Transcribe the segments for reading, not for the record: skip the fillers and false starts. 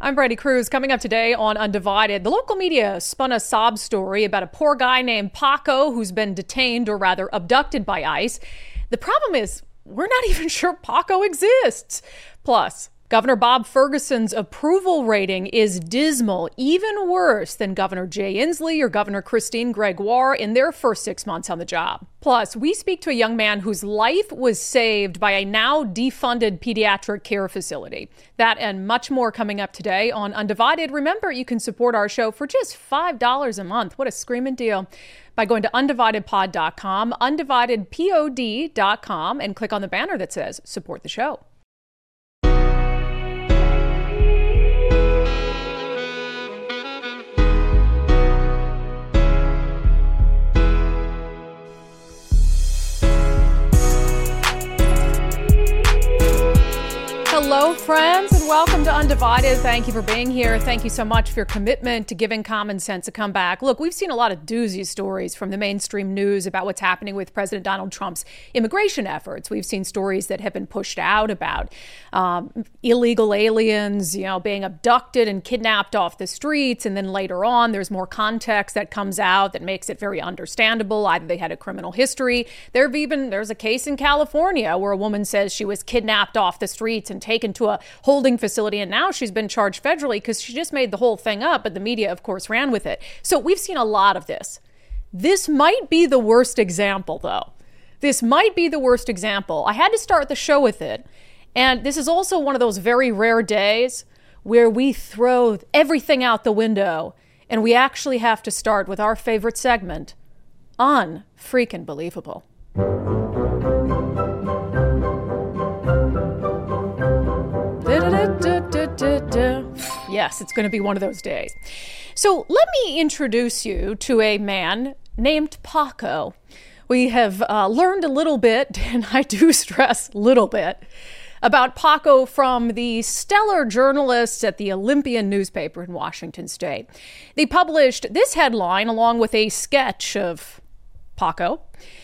I'm Brady Cruz. Coming up today on Undivided, the local media spun a sob story about a poor guy named Paco who's been detained, or rather abducted, by ICE. The problem is, we're not even sure Paco exists. Plus, Governor Bob Ferguson's approval rating is dismal, even worse than Governor Jay Inslee or Governor Christine Gregoire in their first 6 months on the job. Plus, we speak to a young man whose life was saved by a now defunded pediatric care facility. That and much more coming up today on Undivided. Remember, you can support our show for just $5 a month. What a screaming deal. By going to undividedpod.com, undividedpod.com, and click on the banner that says support the show. Hello, friends, and welcome to Undivided. Thank you for being here. Thank you so much for your commitment to giving common sense a comeback. Look, we've seen a lot of doozy stories from the mainstream news about what's happening with President Donald Trump's immigration efforts. We've seen stories that have been pushed out about illegal aliens, being abducted and kidnapped off the streets. And then later on, there's more context that comes out that makes it very understandable. Either they had a criminal history. There's a case in California where a woman says she was kidnapped off the streets and taken to a holding facility, and now she's been charged federally because she just made the whole thing up, but the media, of course, ran with it. So we've seen a lot of this. This might be the worst example, though. This might be the worst example. I had to start the show with it, and this is also one of those very rare days where we throw everything out the window, and we actually have to start with our favorite segment, Unfreaking Believable. Yes, it's going to be one of those days. So let me introduce you to a man named Paco. We have learned a little bit, and I do stress little bit, about Paco from the stellar journalists at the Olympian newspaper in Washington State. They published this headline along with a sketch of Paco.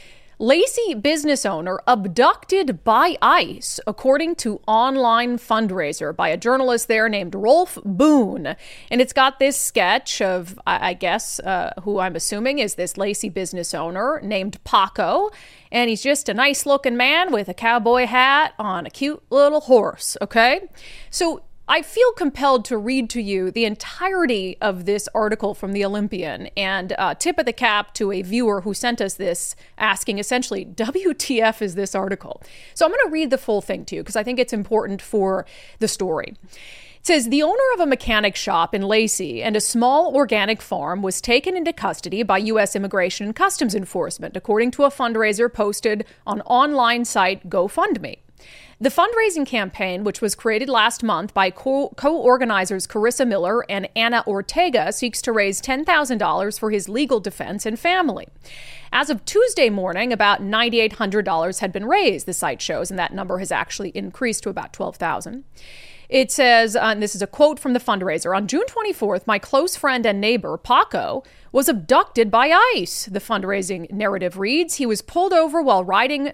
Lacey business owner abducted by ICE, according to online fundraiser by a journalist there named Rolf Boone. And it's got this sketch of, I guess, who I'm assuming is this Lacey business owner named Paco. And he's just a nice looking man with a cowboy hat on a cute little horse. Okay. So I feel compelled to read to you the entirety of this article from the Olympian, and tip of the cap to a viewer who sent us this asking essentially, WTF is this article? So I'm going to read the full thing to you because I think it's important for the story. It says, the owner of a mechanic shop in Lacey and a small organic farm was taken into custody by U.S. Immigration and Customs Enforcement, according to a fundraiser posted on online site GoFundMe. The fundraising campaign, which was created last month by co-organizers Carissa Miller and Anna Ortega, seeks to raise $10,000 for his legal defense and family. As of Tuesday morning, about $9,800 had been raised, the site shows, and that number has actually increased to about $12,000. It says, and this is a quote from the fundraiser, on June 24th, my close friend and neighbor, Paco, was abducted by ICE. The fundraising narrative reads, he was pulled over while a riding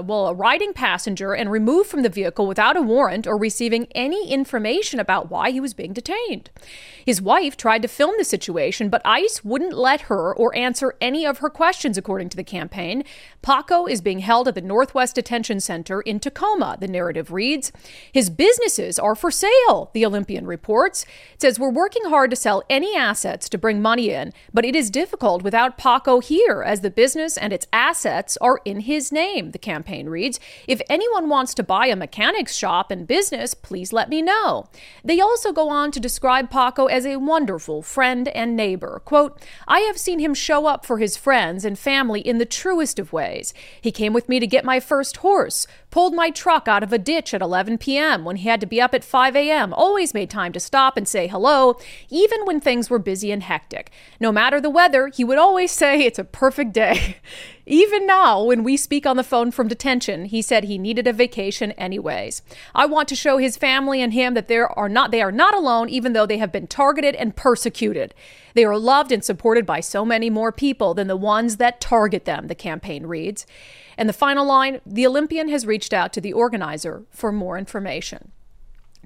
passenger and removed from the vehicle without a warrant or receiving any information about why he was being detained. His wife tried to film the situation, but ICE wouldn't let her or answer any of her questions, according to the campaign. Paco is being held at the Northwest Detention Center in Tacoma, the narrative reads. His businesses are for sale, the Olympian reports. It says, we're working hard to sell any assets to bring money in, but it is difficult without Paco here, as the business and its assets are in his name, the campaign reads. If anyone wants to buy a mechanic's shop and business, please let me know. They also go on to describe Paco as a wonderful friend and neighbor. Quote, I have seen him show up for his friends and family in the truest of ways. He came with me to get my first horse, pulled my truck out of a ditch at 11 p.m. when he had to be up at 5 a.m., always made time to stop and say hello, even when things were busy and hectic. No matter the weather, he would always say it's a perfect day. Even now, when we speak on the phone from detention, he said he needed a vacation anyways. I want to show his family and him that they are not alone, even though they have been targeted and persecuted. They are loved and supported by so many more people than the ones that target them, the campaign reads. And the final line, the Olympian has reached out to the organizer for more information.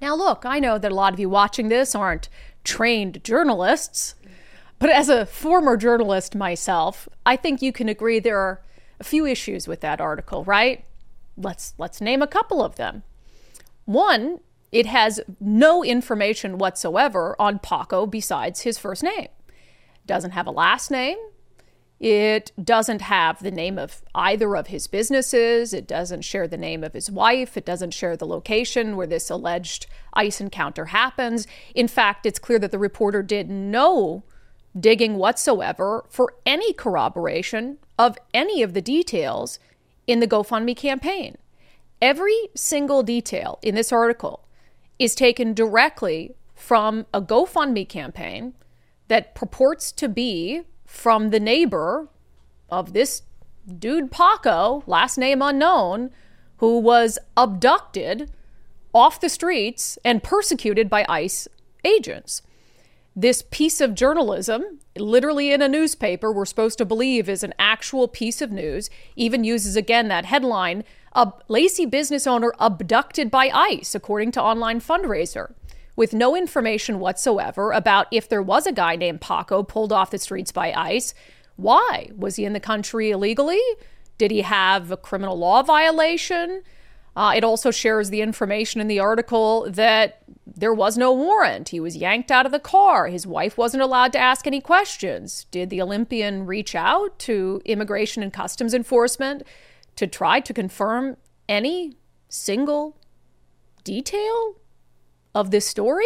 Now, look, I know that a lot of you watching this aren't trained journalists, but as a former journalist myself, I think you can agree there are a few issues with that article, right? Let's name a couple of them. One, it has no information whatsoever on Paco besides his first name. It doesn't have a last name. It doesn't have the name of either of his businesses. It doesn't share the name of his wife. It doesn't share the location where this alleged ICE encounter happens. In fact, it's clear that the reporter did no digging whatsoever for any corroboration of any of the details in the GoFundMe campaign. Every single detail in this article is taken directly from a GoFundMe campaign that purports to be from the neighbor of this dude Paco, last name unknown, who was abducted off the streets and persecuted by ICE agents. This piece of journalism, literally in a newspaper, we're supposed to believe is an actual piece of news, even uses again that headline, "A Lacey business owner abducted by ICE," according to Online Fundraiser, with no information whatsoever about if there was a guy named Paco pulled off the streets by ICE. Why? Was he in the country illegally? Did he have a criminal law violation? It also shares the information in the article that there was no warrant. He was yanked out of the car. His wife wasn't allowed to ask any questions. Did the Olympian reach out to Immigration and Customs Enforcement to try to confirm any single detail of this story?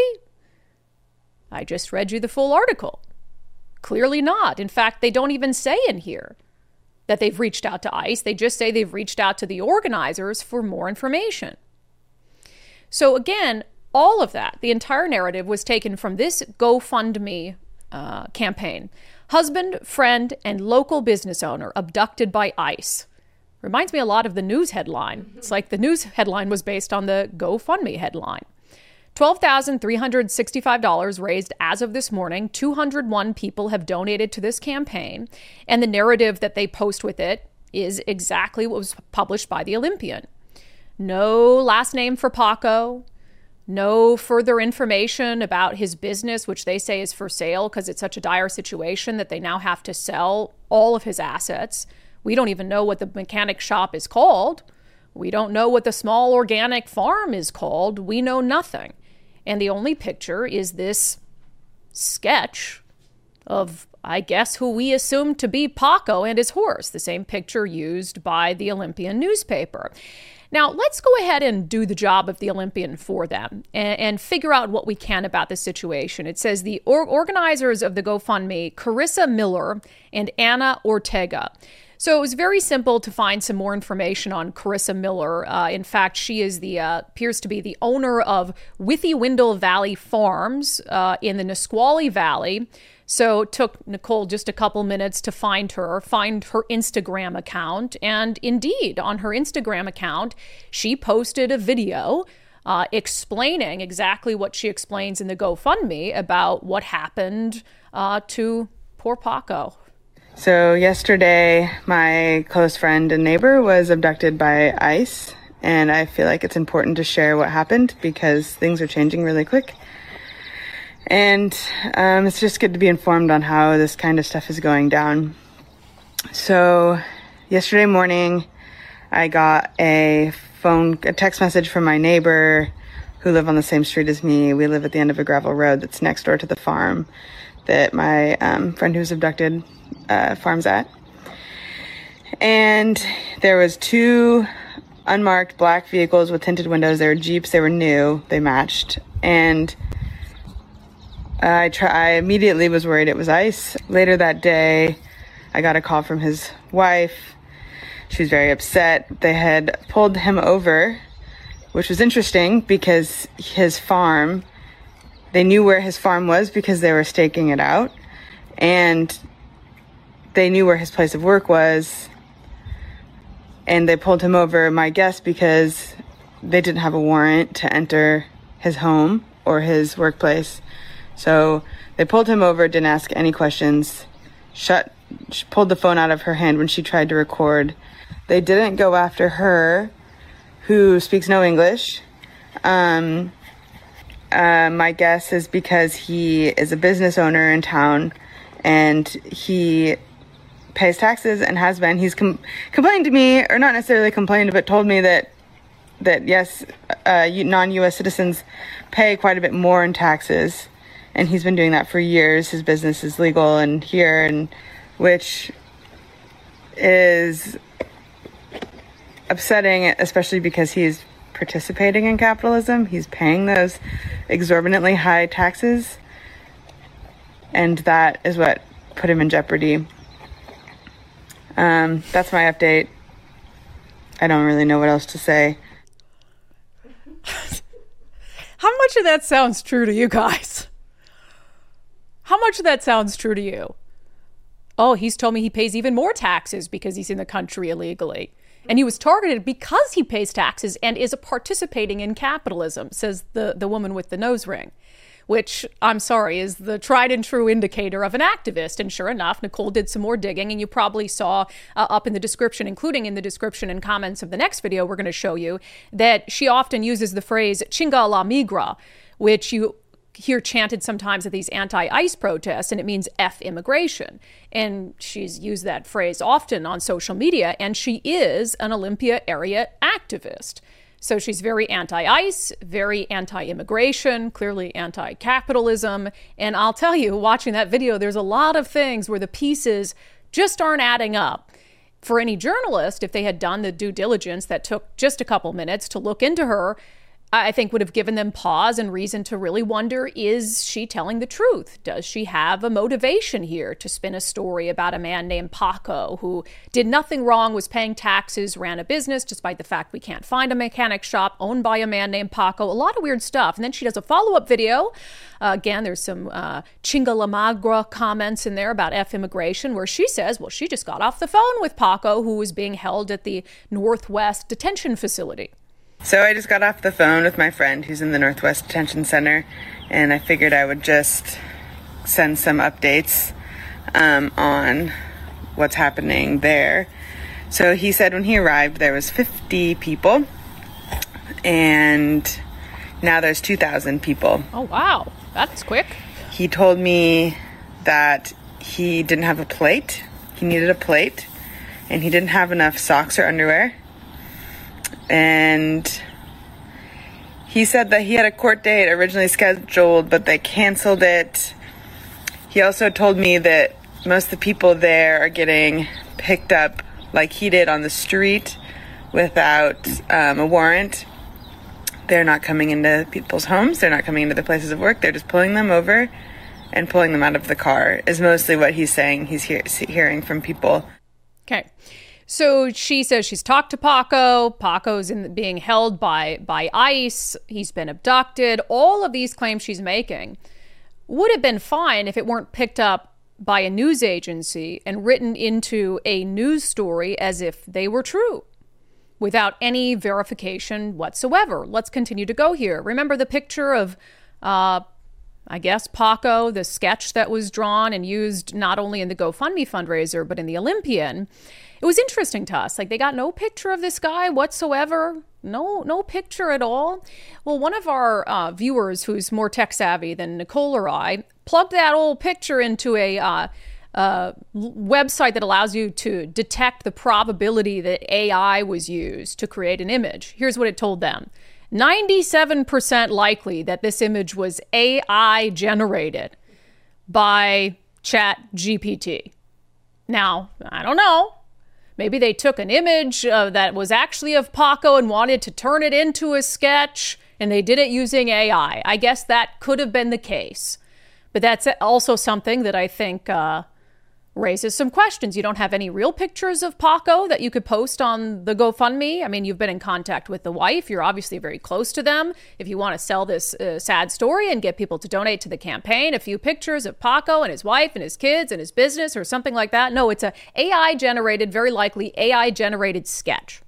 I just read you the full article. Clearly not. In fact, they don't even say in here that they've reached out to ICE. They just say they've reached out to the organizers for more information. So again, all of that, the entire narrative was taken from this GoFundMe campaign. Husband, friend, and local business owner abducted by ICE. Reminds me a lot of the news headline. It's like the news headline was based on the GoFundMe headline. $12,365 raised as of this morning. 201 people have donated to this campaign. And the narrative that they post with it is exactly what was published by the Olympian. No last name for Paco. No further information about his business, which they say is for sale because it's such a dire situation that they now have to sell all of his assets. We don't even know what the mechanic shop is called. We don't know what the small organic farm is called. We know nothing. And the only picture is this sketch of, I guess, who we assume to be Paco and his horse, the same picture used by the Olympian newspaper. Now, let's go ahead and do the job of the Olympian for them and figure out what we can about the situation. It says the organizers of the GoFundMe, Carissa Miller and Anna Ortega. So it was very simple to find some more information on Carissa Miller. In fact, she is appears to be the owner of Withywindle Valley Farms in the Nisqually Valley. So it took Nicole just a couple minutes to find her Instagram account. And indeed, on her Instagram account, she posted a video explaining exactly what she explains in the GoFundMe about what happened to poor Paco. So yesterday, my close friend and neighbor was abducted by ICE, and I feel like it's important to share what happened because things are changing really quick. And it's just good to be informed on how this kind of stuff is going down. So yesterday morning, I got a text message from my neighbor who live on the same street as me. We live at the end of a gravel road that's next door to the farm that my friend who was abducted farms at. And there was 2 unmarked black vehicles with tinted windows. They were Jeeps. They were new. They matched. And I immediately was worried it was ICE. Later that day, I got a call from his wife. She was very upset. They had pulled him over, which was interesting because his farm, they knew where his farm was because they were staking it out. And they knew where his place of work was. And they pulled him over, my guess, because they didn't have a warrant to enter his home or his workplace. So they pulled him over, didn't ask any questions, pulled the phone out of her hand when she tried to record. They didn't go after her, who speaks no English. My guess is because he is a business owner in town and he pays taxes and has been. He's complained to me, or not necessarily complained, but told me that yes, non-U.S. citizens pay quite a bit more in taxes, and he's been doing that for years. His business is legal and here, and which is upsetting, especially because he's participating in capitalism. He's paying those exorbitantly high taxes, and that is what put him in jeopardy. That's my update. I don't really know what else to say. How much of that sounds true to you guys? How much of that sounds true to you? Oh, he's told me he pays even more taxes because he's in the country illegally. And he was targeted because he pays taxes and is participating in capitalism, says the woman with the nose ring, which, I'm sorry, is the tried and true indicator of an activist. And sure enough, Nicole did some more digging, and you probably saw up in the description, including in the description and comments of the next video we're going to show you, that she often uses the phrase chinga la migra, which you hear chanted sometimes at these anti-ICE protests, and it means F immigration. And she's used that phrase often on social media, and she is an Olympia area activist. So she's very anti-ICE, very anti-immigration, clearly anti-capitalism. And I'll tell you, watching that video, there's a lot of things where the pieces just aren't adding up. For any journalist, if they had done the due diligence that took just a couple minutes to look into her, I think would have given them pause and reason to really wonder, is she telling the truth? Does she have a motivation here to spin a story about a man named Paco who did nothing wrong, was paying taxes, ran a business, despite the fact we can't find a mechanic shop owned by a man named Paco? A lot of weird stuff. And then she does a follow-up video. Again, there's some chinga la migra comments in there about F immigration, where she says, well, she just got off the phone with Paco, who was being held at the Northwest Detention Facility. So I just got off the phone with my friend who's in the Northwest Detention Center, and I figured I would just send some updates on what's happening there. So he said when he arrived there was 50 people, and now there's 2,000 people. Oh, wow. That's quick. He told me that he didn't have a plate. He needed a plate, and he didn't have enough socks or underwear. And he said that he had a court date originally scheduled, but they canceled it. He also told me that most of the people there are getting picked up like he did on the street without a warrant. They're not coming into people's homes. They're not coming into their places of work. They're just pulling them over and pulling them out of the car is mostly what he's saying he's hearing from people. Okay. So she says she's talked to Paco. Paco's being held by ICE. He's been abducted. All of these claims she's making would have been fine if it weren't picked up by a news agency and written into a news story as if they were true, without any verification whatsoever. Let's continue to go here. Remember the picture of, I guess, Paco, the sketch that was drawn and used not only in the GoFundMe fundraiser, but in the Olympian? It was interesting to us. Like, they got no picture of this guy whatsoever. No picture at all. Well, one of our viewers who's more tech savvy than Nicole or I plugged that old picture into a website that allows you to detect the probability that AI was used to create an image. Here's what it told them. 97% likely that this image was AI generated by ChatGPT. Now, I don't know. Maybe they took an image that was actually of Paco and wanted to turn it into a sketch, and they did it using AI. I guess that could have been the case. But that's also something that I think raises some questions. You don't have any real pictures of Paco that you could post on the GoFundMe. I mean, you've been in contact with the wife. You're obviously very close to them. If you want to sell this sad story and get people to donate to the campaign, a few pictures of Paco and his wife and his kids and his business or something like that. No, it's a AI-generated, very likely AI-generated sketch.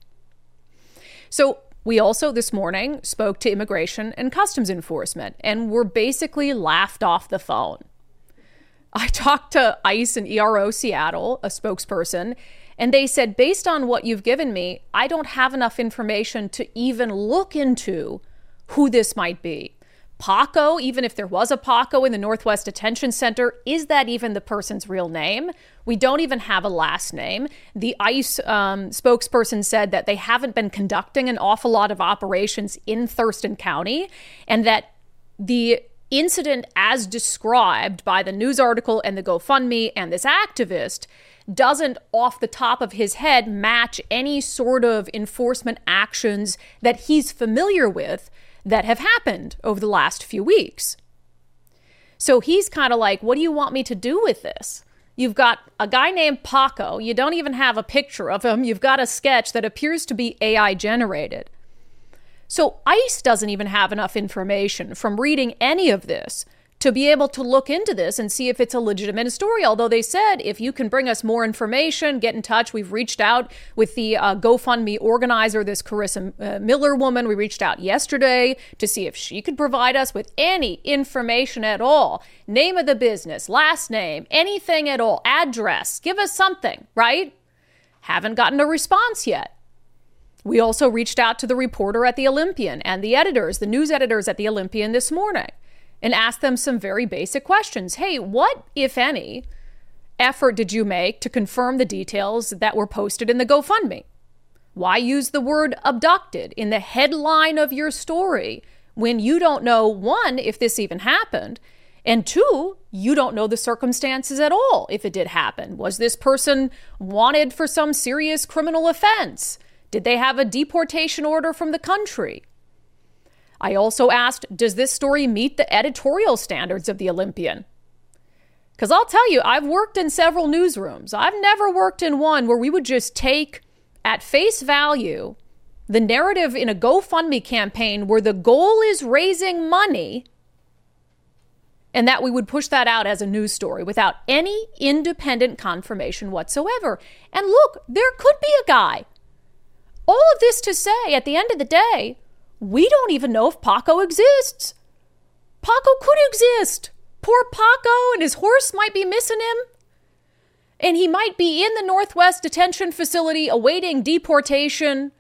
So we also this morning spoke to Immigration and Customs Enforcement, and were basically laughed off the phone. I talked to ICE and ERO Seattle, a spokesperson, and they said, based on what you've given me, I don't have enough information to even look into who this might be. Paco, even if there was a Paco in the Northwest Detention Center, is that even the person's real name? We don't even have a last name. The ICE spokesperson said that they haven't been conducting an awful lot of operations in Thurston County, and that the incident as described by the news article and the GoFundMe and this activist doesn't, off the top of his head, match any sort of enforcement actions that he's familiar with that have happened over the last few weeks. So he's kind of like, what do you want me to do with this? You've got a guy named Paco. You don't even have a picture of him. You've got a sketch that appears to be AI generated. So ICE doesn't even have enough information from reading any of this to be able to look into this and see if it's a legitimate story. Although they said, if you can bring us more information, get in touch. We've reached out with the GoFundMe organizer, this Carissa Miller woman. We reached out yesterday to see if she could provide us with any information at all. Name of the business, last name, anything at all, address, give us something, right? Haven't gotten a response yet. We also reached out to the reporter at the Olympian and the editors, the news editors at the Olympian this morning, and asked them some very basic questions. Hey, what, if any, effort did you make to confirm the details that were posted in the GoFundMe? Why use the word abducted in the headline of your story when you don't know, one, if this even happened, and two, you don't know the circumstances at all if it did happen? Was this person wanted for some serious criminal offense? Did they have a deportation order from the country? I also asked, does this story meet the editorial standards of the Olympian? Because I'll tell you, I've worked in several newsrooms. I've never worked in one where we would just take at face value the narrative in a GoFundMe campaign where the goal is raising money, and that we would push that out as a news story without any independent confirmation whatsoever. And look, there could be a guy. All of this to say, at the end of the day, we don't even know if Paco exists. Paco could exist. Poor Paco and his horse might be missing him. And he might be in the Northwest Detention Facility awaiting deportation.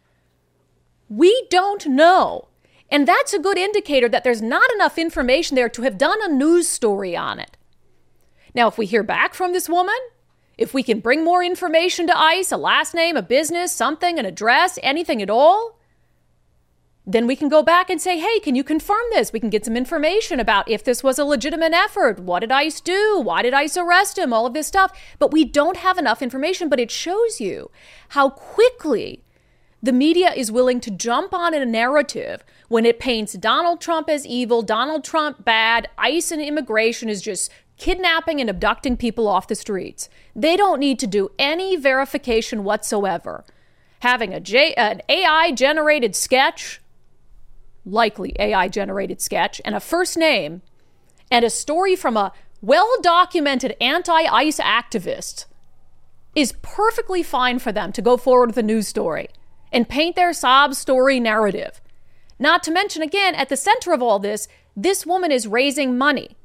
We don't know. And that's a good indicator that there's not enough information there to have done a news story on it. Now, if we hear back from this woman, if we can bring more information to ICE, a last name, a business, something, an address, anything at all, then we can go back and say, hey, can you confirm this? We can get some information about if this was a legitimate effort. What did ICE do? Why did ICE arrest him? All of this stuff. But we don't have enough information, but it shows you how quickly the media is willing to jump on a narrative when it paints Donald Trump as evil, Donald Trump bad, ICE and immigration is just kidnapping and abducting people off the streets. They don't need to do any verification whatsoever. Having an AI-generated sketch, likely AI-generated sketch, and a first name, and a story from a well-documented anti-ICE activist is perfectly fine for them to go forward with a news story and paint their sob story narrative. Not to mention, again, at the center of all this, this woman is raising money.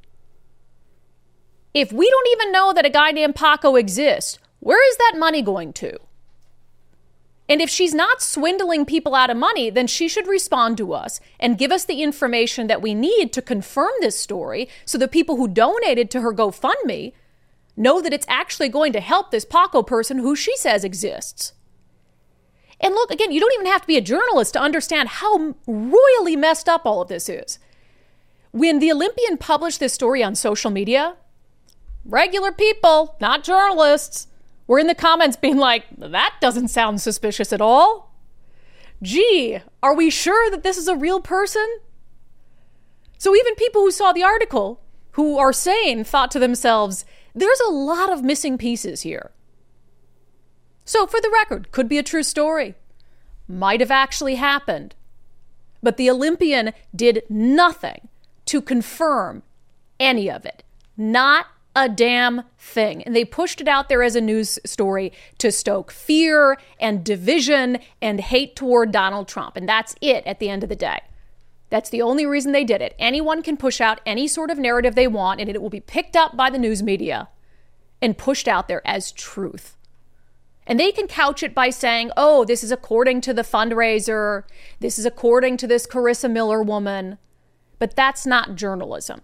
If we don't even know that a guy named Paco exists, where is that money going to? And if she's not swindling people out of money, then she should respond to us and give us the information that we need to confirm this story so the people who donated to her GoFundMe know that it's actually going to help this Paco person who she says exists. And look, again, you don't even have to be a journalist to understand how royally messed up all of this is. When the Olympian published this story on social media, regular people, not journalists, were in the comments being like, that doesn't sound suspicious at all. Gee, are we sure that this is a real person? So even people who saw the article, who are sane, thought to themselves, there's a lot of missing pieces here. So for the record, could be a true story. Might have actually happened. But the Olympian did nothing to confirm any of it. Not a damn thing. And they pushed it out there as a news story to stoke fear and division and hate toward Donald Trump. And that's it at the end of the day. That's the only reason they did it. Anyone can push out any sort of narrative they want, and it will be picked up by the news media and pushed out there as truth. And they can couch it by saying, oh, this is according to the fundraiser. This is according to this Carissa Miller woman. But that's not journalism.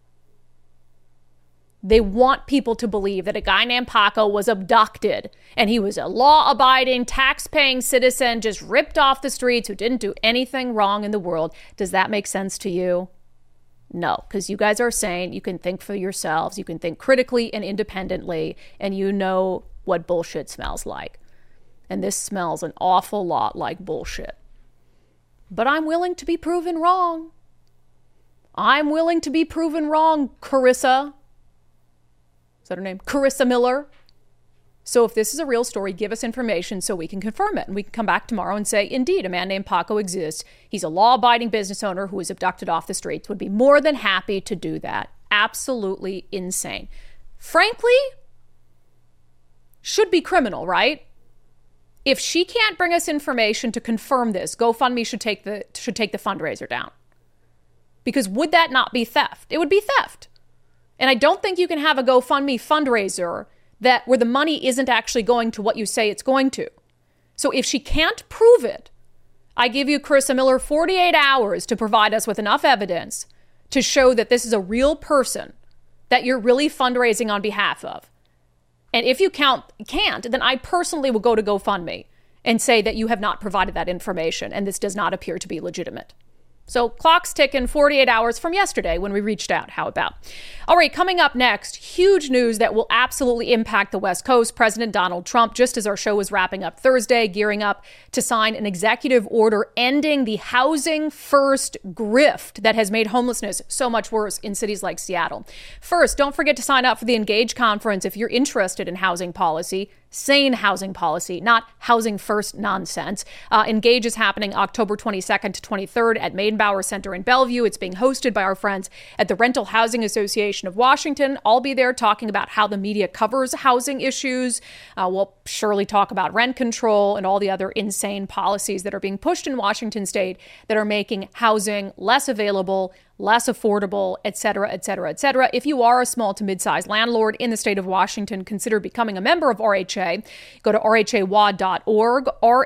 They want people to believe that a guy named Paco was abducted and he was a law-abiding, tax-paying citizen just ripped off the streets who didn't do anything wrong in the world. Does that make sense to you? No, because you guys are saying you can think for yourselves, you can think critically and independently, and you know what bullshit smells like. And this smells an awful lot like bullshit. But I'm willing to be proven wrong. I'm willing to be proven wrong, Carissa. Is that her name? Carissa Miller. So if this is a real story, give us information so we can confirm it. And we can come back tomorrow and say, indeed, a man named Paco exists. He's a law-abiding business owner who was abducted off the streets. Would be more than happy to do that. Absolutely insane. Frankly, should be criminal, right? If she can't bring us information to confirm this, GoFundMe should take the fundraiser down. Because would that not be theft? It would be theft. And I don't think you can have a GoFundMe fundraiser where the money isn't actually going to what you say it's going to. So if she can't prove it, I give you, Carissa Miller, 48 hours to provide us with enough evidence to show that this is a real person that you're really fundraising on behalf of. And if you can't, then I personally will go to GoFundMe and say that you have not provided that information and this does not appear to be legitimate. So clock's ticking, 48 hours from yesterday when we reached out. How about? All right, coming up next, huge news that will absolutely impact the West Coast. President Donald Trump, just as our show was wrapping up Thursday, gearing up to sign an executive order ending the housing first grift that has made homelessness so much worse in cities like Seattle. First, don't forget to sign up for the Engage conference if you're interested in housing policy. Sane housing policy, not housing first nonsense. Engage is happening October 22nd to 23rd at Meydenbauer Center in Bellevue. It's being hosted by our friends at the Rental Housing Association of Washington. I'll be there talking about how the media covers housing issues. We'll surely talk about rent control and all the other insane policies that are being pushed in Washington state that are making housing less available, less affordable, et cetera, et cetera, et cetera. If you are a small to mid-sized landlord in the state of Washington, consider becoming a member of RHA. Go to rhawa.org,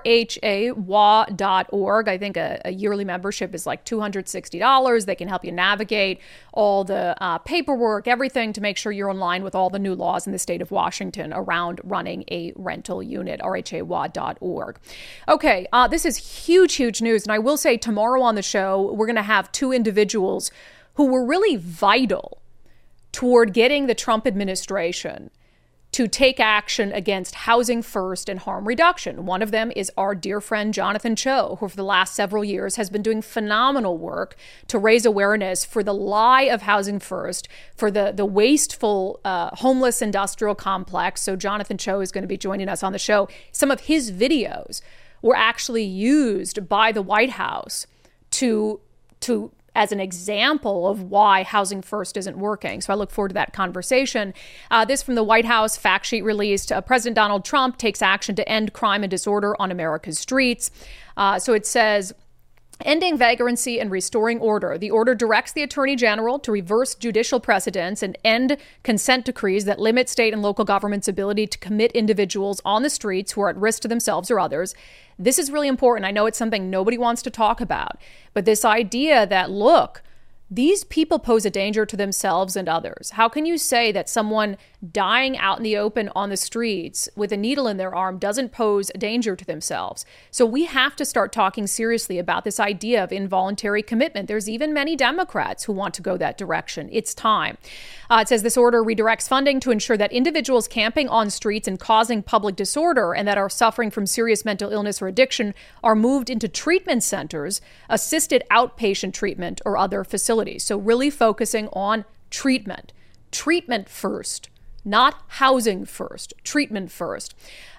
rhawa.org. I think a yearly membership is like $260. They can help you navigate all the paperwork, everything to make sure you're in line with all the new laws in the state of Washington around running a rental unit, rhawa.org. Okay, this is huge, huge news. And I will say tomorrow on the show, we're going to have two individuals who were really vital toward getting the Trump administration to take action against housing first and harm reduction. One of them is our dear friend Jonathan Cho, who for the last several years has been doing phenomenal work to raise awareness for the lie of housing first, for the wasteful homeless industrial complex. So Jonathan Cho is going to be joining us on the show. Some of his videos were actually used by the White House to as an example of why housing first isn't working. So I look forward to that conversation. This from the White House fact sheet released. President Donald Trump takes action to end crime and disorder on America's streets. So it says, ending vagrancy and restoring order. The order directs the Attorney General to reverse judicial precedents and end consent decrees that limit state and local government's ability to commit individuals on the streets who are at risk to themselves or others. This is really important. I know it's something nobody wants to talk about, but this idea that, look, these people pose a danger to themselves and others. How can you say that someone dying out in the open on the streets with a needle in their arm doesn't pose a danger to themselves? So we have to start talking seriously about this idea of involuntary commitment. There's even many Democrats who want to go that direction. It's time. It says this order redirects funding to ensure that individuals camping on streets and causing public disorder and that are suffering from serious mental illness or addiction are moved into treatment centers, assisted outpatient treatment, or other facilities. So really focusing on treatment first, not housing first, treatment first.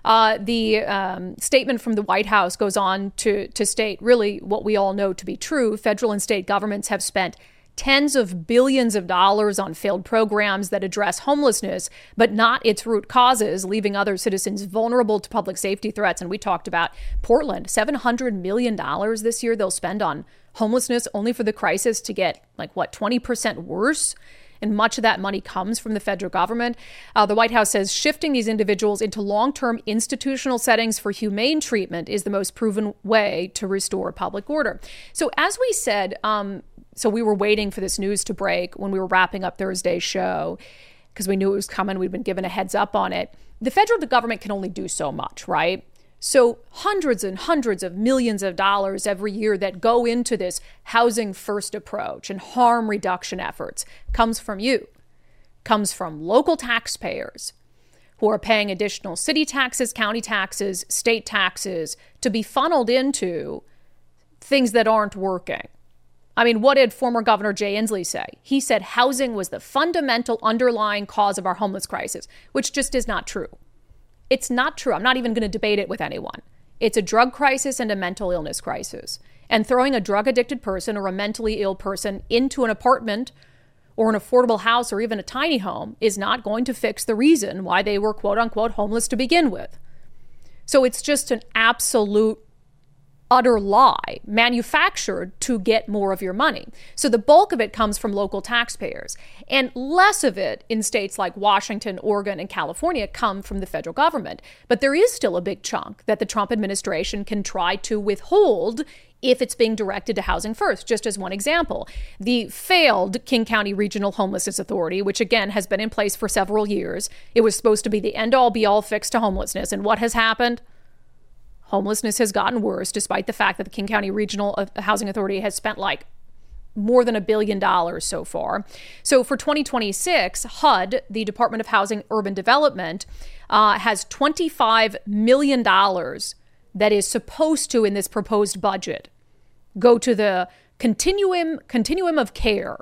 The statement from the White House goes on to state really what we all know to be true. Federal and state governments have spent tens of billions of dollars on failed programs that address homelessness, but not its root causes, leaving other citizens vulnerable to public safety threats. And we talked about Portland, $700 million this year they'll spend on homelessness, only for the crisis to get 20% worse. And much of that money comes from the federal government. The White House says shifting these individuals into long-term institutional settings for humane treatment is the most proven way to restore public order. So as we said, So we were waiting for this news to break when we were wrapping up Thursday's show because we knew it was coming. We'd been given a heads up on it. The federal government can only do so much, right? So hundreds and hundreds of millions of dollars every year that go into this housing first approach and harm reduction efforts comes from you, comes from local taxpayers who are paying additional city taxes, county taxes, state taxes to be funneled into things that aren't working. I mean, what did former Governor Jay Inslee say? He said housing was the fundamental underlying cause of our homeless crisis, which just is not true. It's not true. I'm not even going to debate it with anyone. It's a drug crisis and a mental illness crisis. And throwing a drug-addicted person or a mentally ill person into an apartment or an affordable house or even a tiny home is not going to fix the reason why they were quote unquote homeless to begin with. So it's just an absolute utter lie manufactured to get more of your money. So the bulk of it comes from local taxpayers, and less of it in states like Washington, Oregon, and California come from the federal government. But there is still a big chunk that the Trump administration can try to withhold if it's being directed to Housing First. Just as one example, the failed King County Regional Homelessness Authority, which again has been in place for several years. It was supposed to be the end-all be-all fix to homelessness. And what has happened? Homelessness has gotten worse, despite the fact that the King County Regional Housing Authority has spent like more than $1 billion so far. So for 2026, HUD, the Department of Housing Urban Development, has $25 million that is supposed to, in this proposed budget, go to the continuum of care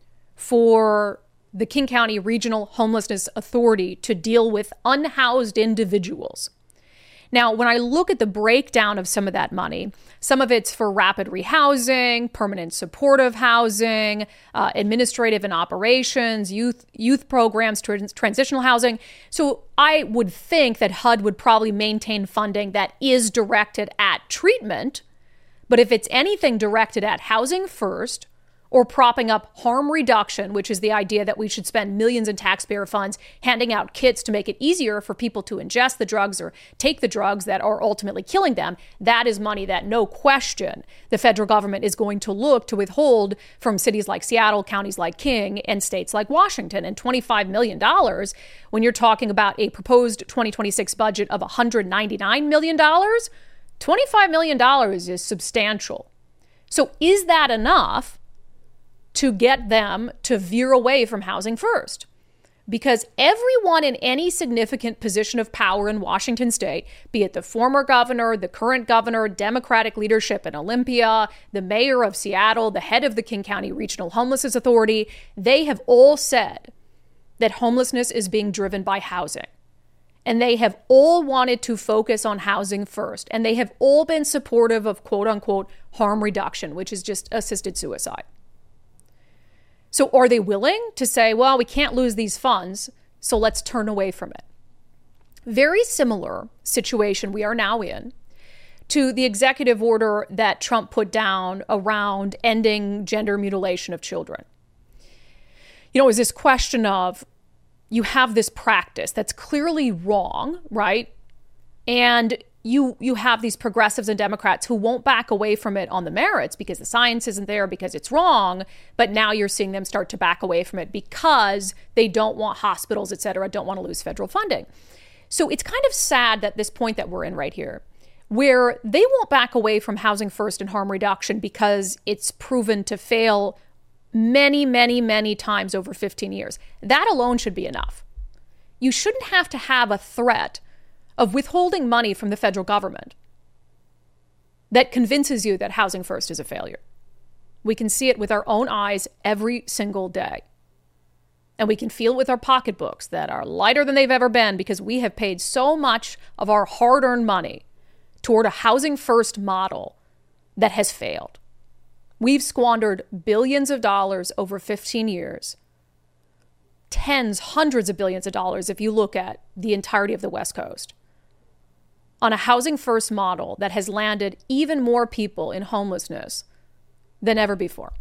for the King County Regional Homelessness Authority to deal with unhoused individuals. Now, when I look at the breakdown of some of that money, some of it's for rapid rehousing, permanent supportive housing, administrative and operations, youth programs, transitional housing. So I would think that HUD would probably maintain funding that is directed at treatment. But if it's anything directed at Housing First or propping up harm reduction, which is the idea that we should spend millions in taxpayer funds handing out kits to make it easier for people to ingest the drugs or take the drugs that are ultimately killing them, that is money that, no question, the federal government is going to look to withhold from cities like Seattle, counties like King, and states like Washington. And $25 million, when you're talking about a proposed 2026 budget of $199 million, $25 million is substantial. So is that enough to get them to veer away from Housing First? Because everyone in any significant position of power in Washington state, be it the former governor, the current governor, Democratic leadership in Olympia, the mayor of Seattle, the head of the King County Regional Homelessness Authority, they have all said that homelessness is being driven by housing. And they have all wanted to focus on Housing First. And they have all been supportive of quote unquote harm reduction, which is just assisted suicide. So are they willing to say, well, we can't lose these funds, so let's turn away from it? Very similar situation we are now in to the executive order that Trump put down around ending gender mutilation of children. You know, it was this question of, you have this practice that's clearly wrong, right? And you have these progressives and Democrats who won't back away from it on the merits because the science isn't there, because it's wrong. But now you're seeing them start to back away from it because they don't want hospitals, et cetera, don't want to lose federal funding. So it's kind of sad that this point that we're in right here, where they won't back away from Housing First and harm reduction because it's proven to fail many, many, many times over 15 years. That alone should be enough. You shouldn't have to have a threat of withholding money from the federal government that convinces you that Housing First is a failure. We can see it with our own eyes every single day. And we can feel it with our pocketbooks that are lighter than they've ever been because we have paid so much of our hard-earned money toward a Housing First model that has failed. We've squandered billions of dollars over 15 years. Tens, hundreds of billions of dollars if you look at the entirety of the West Coast, on a Housing First model that has landed even more people in homelessness than ever before.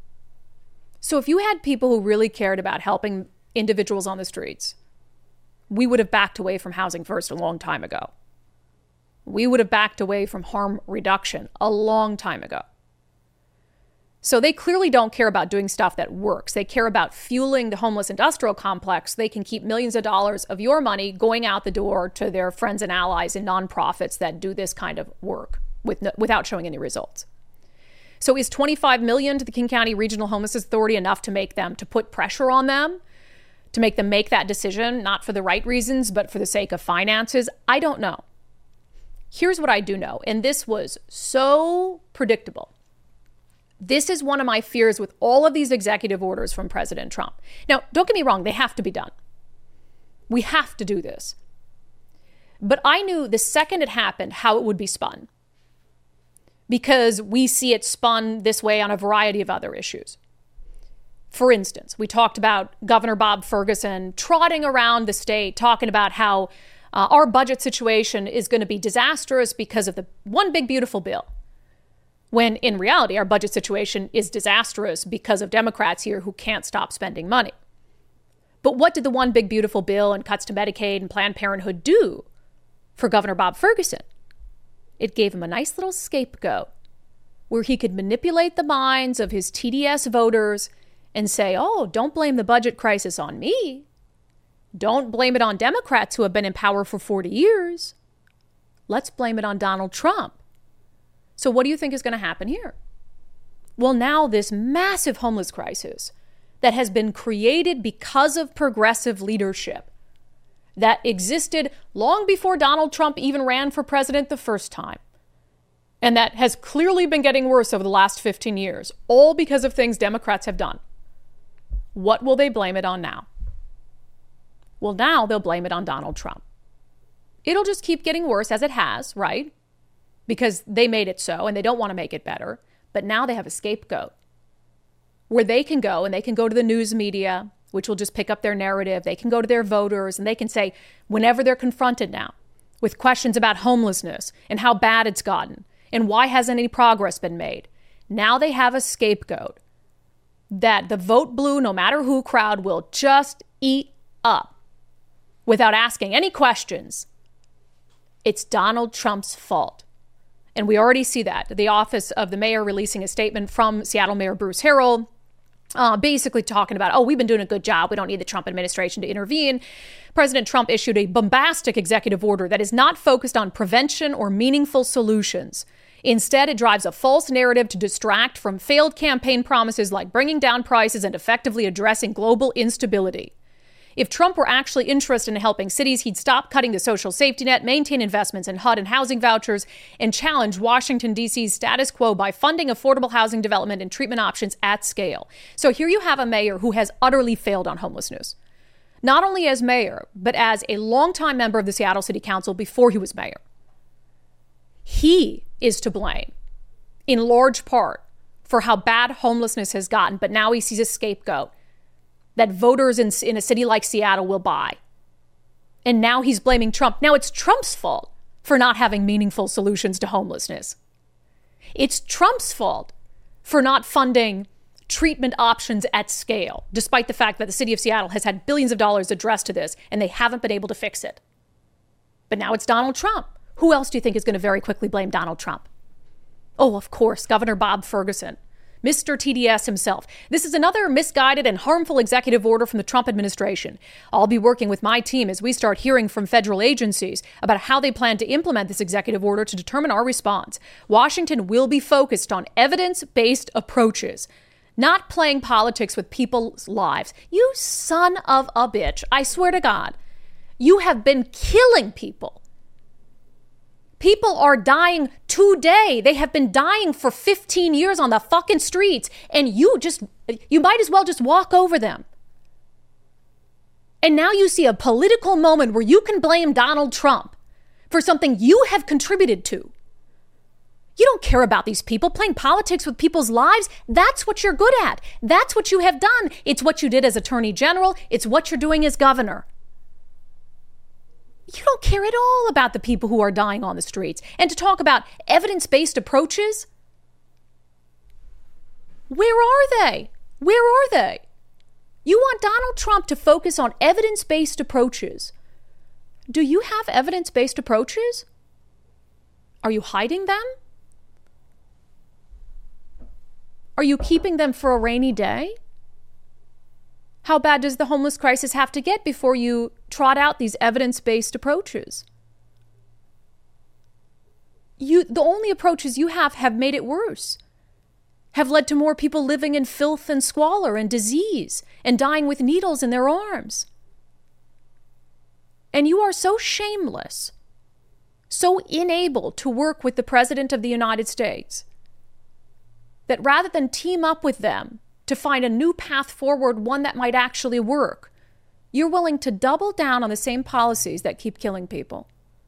So if you had people who really cared about helping individuals on the streets, we would have backed away from Housing First a long time ago. We would have backed away from harm reduction a long time ago. So they clearly don't care about doing stuff that works. They care about fueling the homeless industrial complex. They can keep millions of dollars of your money going out the door to their friends and allies and nonprofits that do this kind of work without showing any results. So is $25 million to the King County Regional Homeless Authority enough to put pressure on them, to make them make that decision, not for the right reasons, but for the sake of finances? I don't know. Here's what I do know, and this was so predictable. This is one of my fears with all of these executive orders from President Trump. Now, don't get me wrong, they have to be done. We have to do this. But I knew the second it happened how it would be spun, because we see it spun this way on a variety of other issues. For instance, we talked about Governor Bob Ferguson trotting around the state talking about how our budget situation is going to be disastrous because of the one big beautiful bill. When in reality, our budget situation is disastrous because of Democrats here who can't stop spending money. But what did the one big beautiful bill and cuts to Medicaid and Planned Parenthood do for Governor Bob Ferguson? It gave him a nice little scapegoat where he could manipulate the minds of his TDS voters and say, oh, don't blame the budget crisis on me. Don't blame it on Democrats who have been in power for 40 years. Let's blame it on Donald Trump. So what do you think is going to happen here? Well, now this massive homeless crisis that has been created because of progressive leadership that existed long before Donald Trump even ran for president the first time, and that has clearly been getting worse over the last 15 years, all because of things Democrats have done. What will they blame it on now? Well, now they'll blame it on Donald Trump. It'll just keep getting worse as it has, right? Because they made it so and they don't want to make it better. But now they have a scapegoat where they can go, and they can go to the news media, which will just pick up their narrative. They can go to their voters and they can say, whenever they're confronted now with questions about homelessness and how bad it's gotten and why hasn't any progress been made, now they have a scapegoat that the vote blue, no matter who crowd will just eat up without asking any questions. It's Donald Trump's fault. And we already see that. The office of the mayor releasing a statement from Seattle Mayor Bruce Harrell, basically talking about, oh, we've been doing a good job. We don't need the Trump administration to intervene. President Trump issued a bombastic executive order that is not focused on prevention or meaningful solutions. Instead, it drives a false narrative to distract from failed campaign promises like bringing down prices and effectively addressing global instability. If Trump were actually interested in helping cities, he'd stop cutting the social safety net, maintain investments in HUD and housing vouchers, and challenge Washington, D.C.'s status quo by funding affordable housing development and treatment options at scale. So here you have a mayor who has utterly failed on homelessness, not only as mayor, but as a longtime member of the Seattle City Council before he was mayor. He is to blame, in large part, for how bad homelessness has gotten, but now he sees a scapegoat that voters in a city like Seattle will buy. And now he's blaming Trump. Now it's Trump's fault for not having meaningful solutions to homelessness. It's Trump's fault for not funding treatment options at scale, despite the fact that the city of Seattle has had billions of dollars addressed to this and they haven't been able to fix it. But now it's Donald Trump. Who else do you think is going to very quickly blame Donald Trump? Oh, of course, Governor Bob Ferguson. Mr. TDS himself. This is another misguided and harmful executive order from the Trump administration. I'll be working with my team as we start hearing from federal agencies about how they plan to implement this executive order to determine our response. Washington will be focused on evidence-based approaches, not playing politics with people's lives. You son of a bitch. I swear to God, you have been killing people. People are dying today. They have been dying for 15 years on the fucking streets, and you might as well just walk over them. And now you see a political moment where you can blame Donald Trump for something you have contributed to. You don't care about these people playing politics with people's lives. That's what you're good at. That's what you have done. It's what you did as Attorney General. It's what you're doing as governor. You don't care at all about the people who are dying on the streets. And to talk about evidence-based approaches, where are they? Where are they? You want Donald Trump to focus on evidence-based approaches. Do you have evidence-based approaches? Are you hiding them? Are you keeping them for a rainy day? How bad does the homeless crisis have to get before you trot out these evidence-based approaches? The only approaches you have made it worse, have led to more people living in filth and squalor and disease and dying with needles in their arms. And you are so shameless, so unable to work with the President of the United States, that rather than team up with them to find a new path forward, one that might actually work, you're willing to double down on the same policies that keep killing people,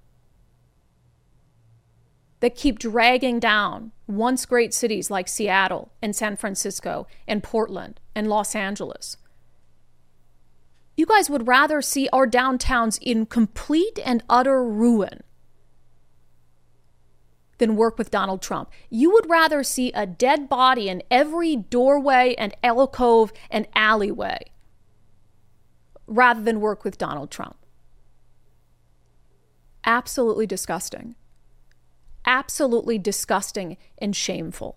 that keep dragging down once great cities like Seattle and San Francisco and Portland and Los Angeles. You guys would rather see our downtowns in complete and utter ruin than work with Donald Trump. You would rather see a dead body in every doorway and alcove and alleyway rather than work with Donald Trump. Absolutely disgusting. Absolutely disgusting and shameful.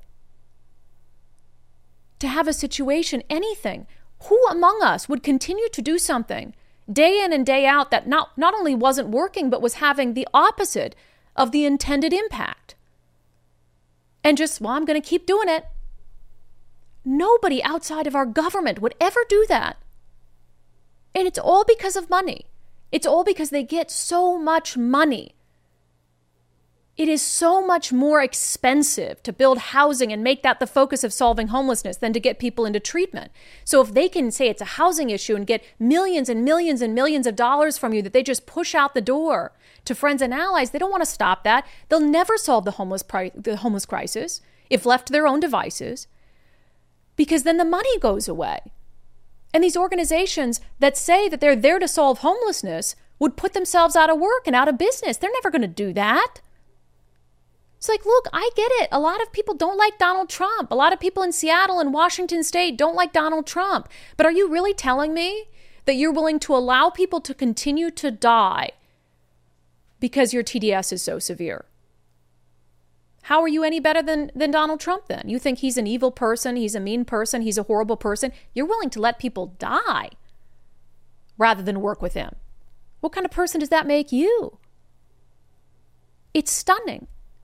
To have a situation, anything, who among us would continue to do something day in and day out that not only wasn't working, but was having the opposite of the intended impact? And just, well, I'm going to keep doing it. Nobody outside of our government would ever do that. And it's all because of money. It's all because they get so much money. It is so much more expensive to build housing and make that the focus of solving homelessness than to get people into treatment. So if they can say it's a housing issue and get millions and millions and millions of dollars from you that they just push out the door to friends and allies, they don't want to stop that. They'll never solve the homeless crisis if left to their own devices, because then the money goes away. And these organizations that say that they're there to solve homelessness would put themselves out of work and out of business. They're never going to do that. It's like, look, I get it. A lot of people don't like Donald Trump. A lot of people in Seattle and Washington State don't like Donald Trump. But are you really telling me that you're willing to allow people to continue to die because your TDS is so severe? How are you any better than Donald Trump then? You think he's an evil person, he's a mean person, he's a horrible person. You're willing to let people die rather than work with him. What kind of person does that make you? It's stunning.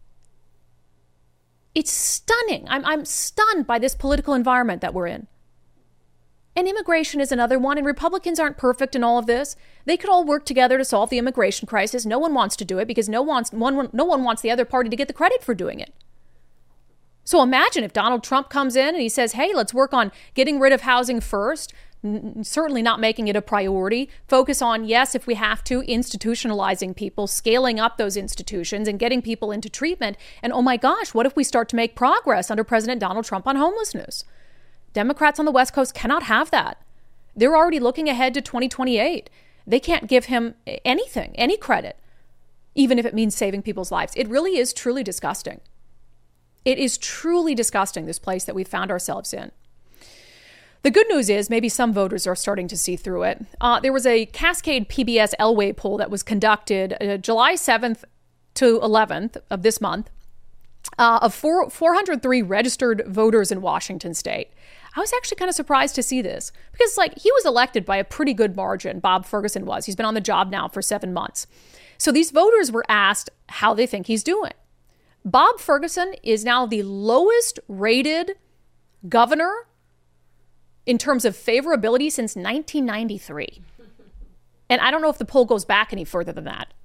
It's stunning. I'm stunned by this political environment that we're in. And immigration is another one. And Republicans aren't perfect in all of this. They could all work together to solve the immigration crisis. No one wants to do it because no one wants the other party to get the credit for doing it. So imagine if Donald Trump comes in and he says, hey, let's work on getting rid of housing first, certainly not making it a priority. Focus on, yes, if we have to, institutionalizing people, scaling up those institutions and getting people into treatment. And oh my gosh, what if we start to make progress under President Donald Trump on homelessness? Democrats on the West Coast cannot have that. They're already looking ahead to 2028. They can't give him anything, any credit, even if it means saving people's lives. It really is truly disgusting. It is truly disgusting, this place that we found ourselves in. The good news is maybe some voters are starting to see through it. There was a Cascade PBS Elway poll that was conducted July 7th to 11th of this month of 403 registered voters in Washington state. I was actually kind of surprised to see this because, he was elected by a pretty good margin. Bob Ferguson was. He's been on the job now for 7 months. So these voters were asked how they think he's doing. Bob Ferguson is now the lowest rated governor in terms of favorability since 1993. And I don't know if the poll goes back any further than that.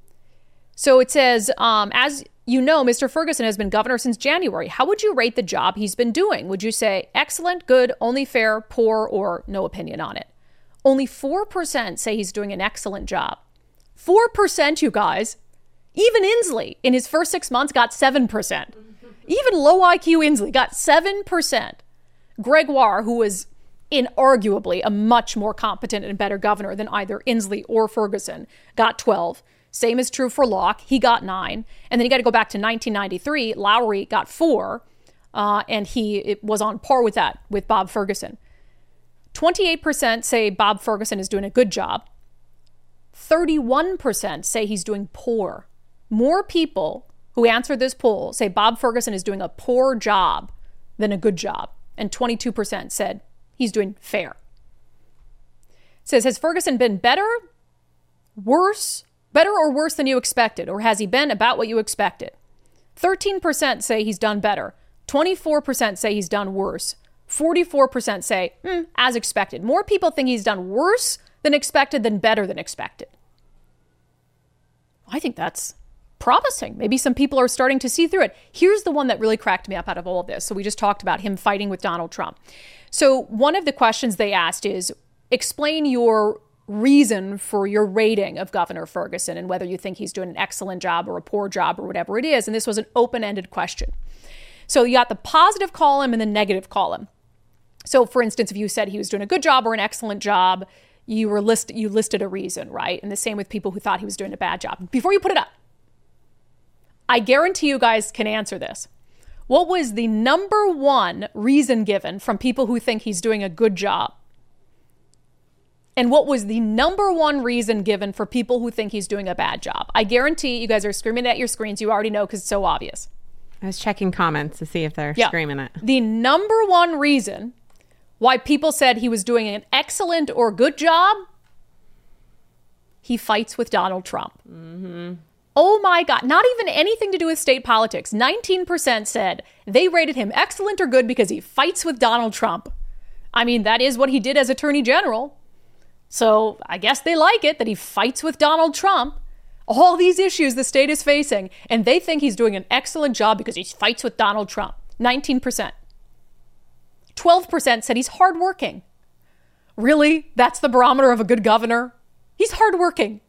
So it says, as you know, Mr. Ferguson has been governor since January. How would you rate the job he's been doing? Would you say excellent, good, only fair, poor, or no opinion on it? Only 4% say he's doing an excellent job. 4%, you guys. Even Inslee, in his first 6 months, got 7%. Even low IQ Inslee got 7%. Gregoire, who was inarguably a much more competent and better governor than either Inslee or Ferguson, got 12. Same is true for Locke. He got 9. And then you got to go back to 1993. Lowry got 4. And it was on par with that, with Bob Ferguson. 28% say Bob Ferguson is doing a good job. 31% say he's doing poor. More people who answered this poll say Bob Ferguson is doing a poor job than a good job. and 22% said he's doing fair. It says, has Ferguson been better or worse than you expected? Or has he been about what you expected? 13% say he's done better. 24% say he's done worse. 44% say, as expected. More people think he's done worse than expected than better than expected. I think that's promising. Maybe some people are starting to see through it. Here's the one that really cracked me up out of all of this. So we just talked about him fighting with Donald Trump. So one of the questions they asked is, explain your reason for your rating of Governor Ferguson and whether you think he's doing an excellent job or a poor job or whatever it is. And this was an open-ended question. So you got the positive column and the negative column. So for instance, if you said he was doing a good job or an excellent job, you listed a reason, right? And the same with people who thought he was doing a bad job. Before you put it up, I guarantee you guys can answer this. What was the number one reason given from people who think he's doing a good job? And what was the number one reason given for people who think he's doing a bad job? I guarantee you guys are screaming at your screens. You already know because it's so obvious. I was checking comments to see if they're screaming it. The number one reason why people said he was doing an excellent or good job, he fights with Donald Trump. Mm-hmm. Oh my God, not even anything to do with state politics. 19% said they rated him excellent or good because he fights with Donald Trump. I mean, that is what he did as Attorney General. So I guess they like it that he fights with Donald Trump. All these issues the state is facing, and they think he's doing an excellent job because he fights with Donald Trump. 19%. 12% said he's hardworking. Really? That's the barometer of a good governor? He's hardworking.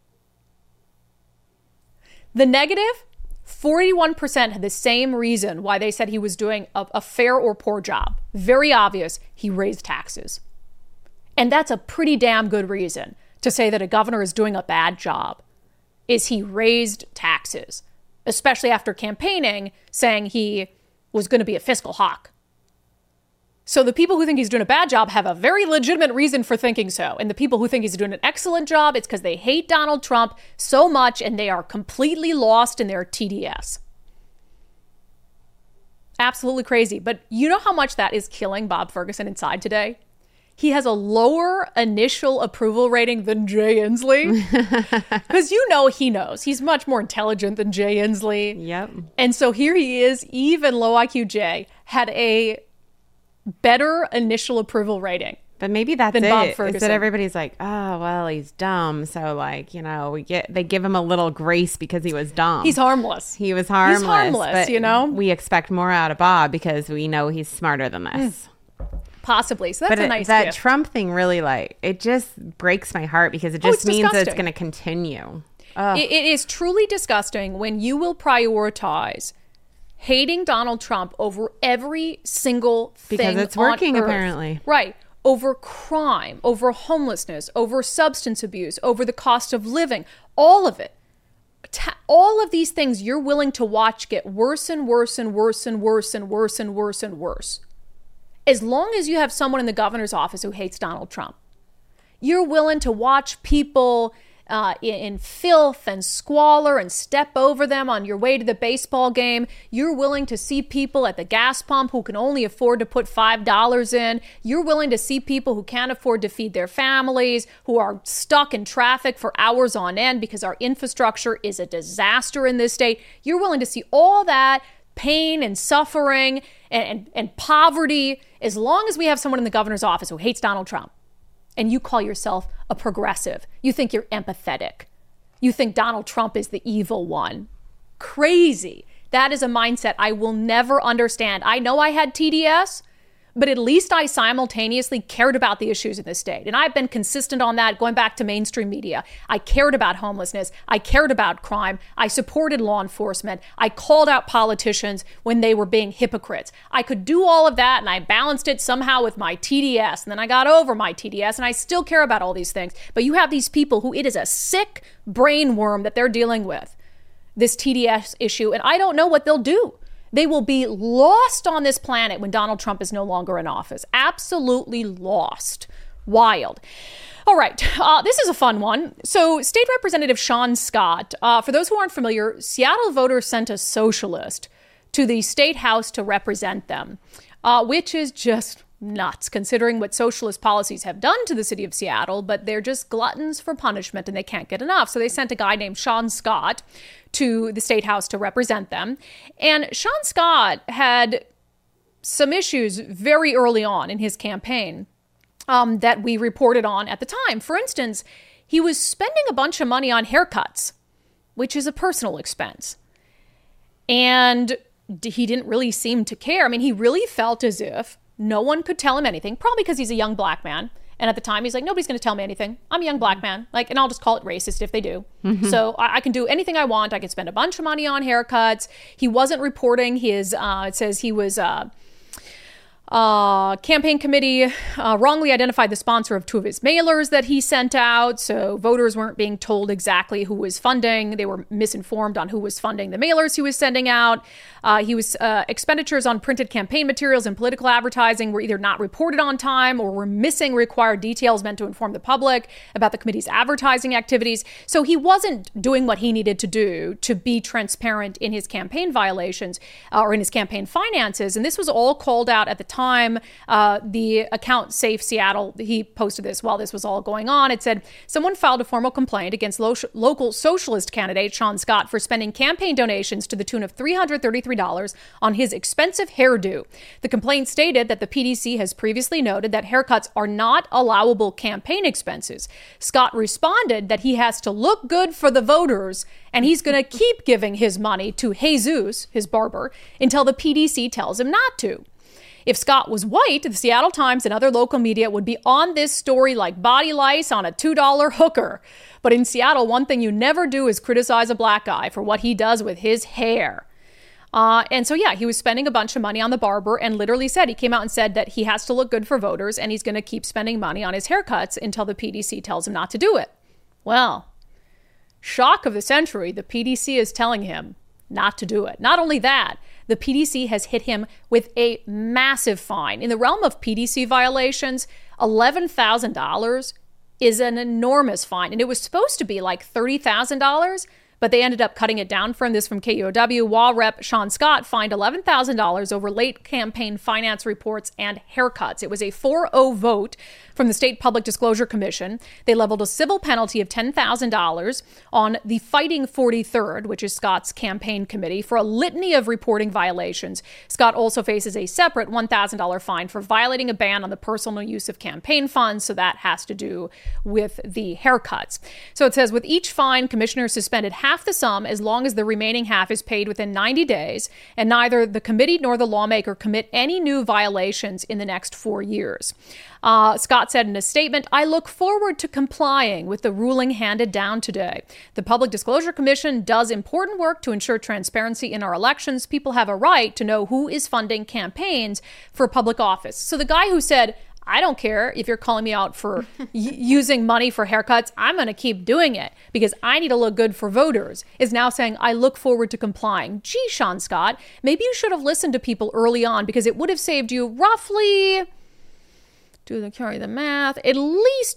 The negative, 41% had the same reason why they said he was doing a fair or poor job. Very obvious, he raised taxes. And that's a pretty damn good reason to say that a governor is doing a bad job, is he raised taxes, especially after campaigning, saying he was going to be a fiscal hawk. So the people who think he's doing a bad job have a very legitimate reason for thinking so. And the people who think he's doing an excellent job, it's because they hate Donald Trump so much and they are completely lost in their TDS. Absolutely crazy. But you know how much that is killing Bob Ferguson inside today? He has a lower initial approval rating than Jay Inslee. Because you know he knows. He's much more intelligent than Jay Inslee. Yep. And so here he is, even low IQ Jay had a better initial approval rating. But maybe that's than it. Bob Ferguson. Is that everybody's like, oh, well, he's dumb. So like, you know, they give him a little grace because he was dumb. He's harmless. He was harmless. He's harmless, but you know? We expect more out of Bob because we know he's smarter than this. Possibly. So that's a nice that gift. Trump thing really, like, it just breaks my heart because it just means that it's going to continue. It is truly disgusting when you will prioritize hating Donald Trump over every single thing because it's working on Earth. Apparently. Right. Over crime, over homelessness, over substance abuse, over the cost of living, all of it. All of these things you're willing to watch get worse and worse and worse and worse and worse and worse and worse. As long as you have someone in the governor's office who hates Donald Trump, you're willing to watch people in filth and squalor and step over them on your way to the baseball game. You're willing to see people at the gas pump who can only afford to put $5 in. You're willing to see people who can't afford to feed their families, who are stuck in traffic for hours on end because our infrastructure is a disaster in this state. You're willing to see all that pain and suffering and poverty as long as we have someone in the governor's office who hates Donald Trump. And you call yourself a progressive. You think you're empathetic. You think Donald Trump is the evil one. Crazy. That is a mindset I will never understand. I know I had TDS, but at least I simultaneously cared about the issues in the state. And I've been consistent on that going back to mainstream media. I cared about homelessness. I cared about crime. I supported law enforcement. I called out politicians when they were being hypocrites. I could do all of that and I balanced it somehow with my TDS. And then I got over my TDS and I still care about all these things. But you have these people who it is a sick brain worm that they're dealing with, this TDS issue. And I don't know what they'll do. They will be lost on this planet when Donald Trump is no longer in office. Absolutely lost. Wild. All right. This is a fun one. So State Representative Sean Scott, for those who aren't familiar, Seattle voters sent a socialist to the state house to represent them. which is just nuts considering what socialist policies have done to the city of Seattle, but they're just gluttons for punishment and they can't get enough. So they sent a guy named Sean Scott to the State House to represent them. And Sean Scott had some issues very early on in his campaign that we reported on at the time. For instance, he was spending a bunch of money on haircuts, which is a personal expense. And he didn't really seem to care. I mean, he really felt as if no one could tell him anything, probably because he's a young black man. And at the time, he's like, nobody's going to tell me anything. I'm a young black man. And I'll just call it racist if they do. Mm-hmm. So I can do anything I want. I can spend a bunch of money on haircuts. He wasn't reporting his, it says he was... campaign committee wrongly identified the sponsor of 2 of his mailers that he sent out. So voters weren't being told exactly who was funding. They were misinformed on who was funding the mailers he was sending out. Expenditures on printed campaign materials and political advertising were either not reported on time or were missing required details meant to inform the public about the committee's advertising activities. So he wasn't doing what he needed to do to be transparent in his campaign violations or in his campaign finances. And this was all called out at the time. The account Safe Seattle, he posted this while this was all going on. It said, someone filed a formal complaint against local socialist candidate Sean Scott for spending campaign donations to the tune of $333 on his expensive hairdo. The complaint stated that the PDC has previously noted that haircuts are not allowable campaign expenses. Scott responded that he has to look good for the voters and he's going to keep giving his money to Jesus, his barber, until the PDC tells him not to. If Scott was white, the Seattle Times and other local media would be on this story like body lice on a $2 hooker. But in Seattle, one thing you never do is criticize a black guy for what he does with his hair. And so, yeah, he was spending a bunch of money on the barber and literally said, he came out and said that he has to look good for voters and he's going to keep spending money on his haircuts until the PDC tells him not to do it. Well, shock of the century, the PDC is telling him not to do it. Not only that, the PDC has hit him with a massive fine. In the realm of PDC violations, $11,000 is an enormous fine. And it was supposed to be like $30,000, but they ended up cutting it down from this from KUOW. WA Rep Sean Scott fined $11,000 over late campaign finance reports and haircuts. It was a 4-0 vote from the State Public Disclosure Commission. They leveled a civil penalty of $10,000 on the Fighting 43rd, which is Scott's campaign committee, for a litany of reporting violations. Scott also faces a separate $1,000 fine for violating a ban on the personal use of campaign funds. So that has to do with the haircuts. So it says, with each fine, commissioners suspended half the sum as long as the remaining half is paid within 90 days, and neither the committee nor the lawmaker commit any new violations in the next 4 years. Scott said in a statement, I look forward to complying with the ruling handed down today. The Public Disclosure Commission does important work to ensure transparency in our elections. People have a right to know who is funding campaigns for public office. So the guy who said, I don't care if you're calling me out for using money for haircuts, I'm going to keep doing it because I need to look good for voters, is now saying, I look forward to complying. Gee, Sean Scott, maybe you should have listened to people early on because it would have saved you roughly, carry the math, at least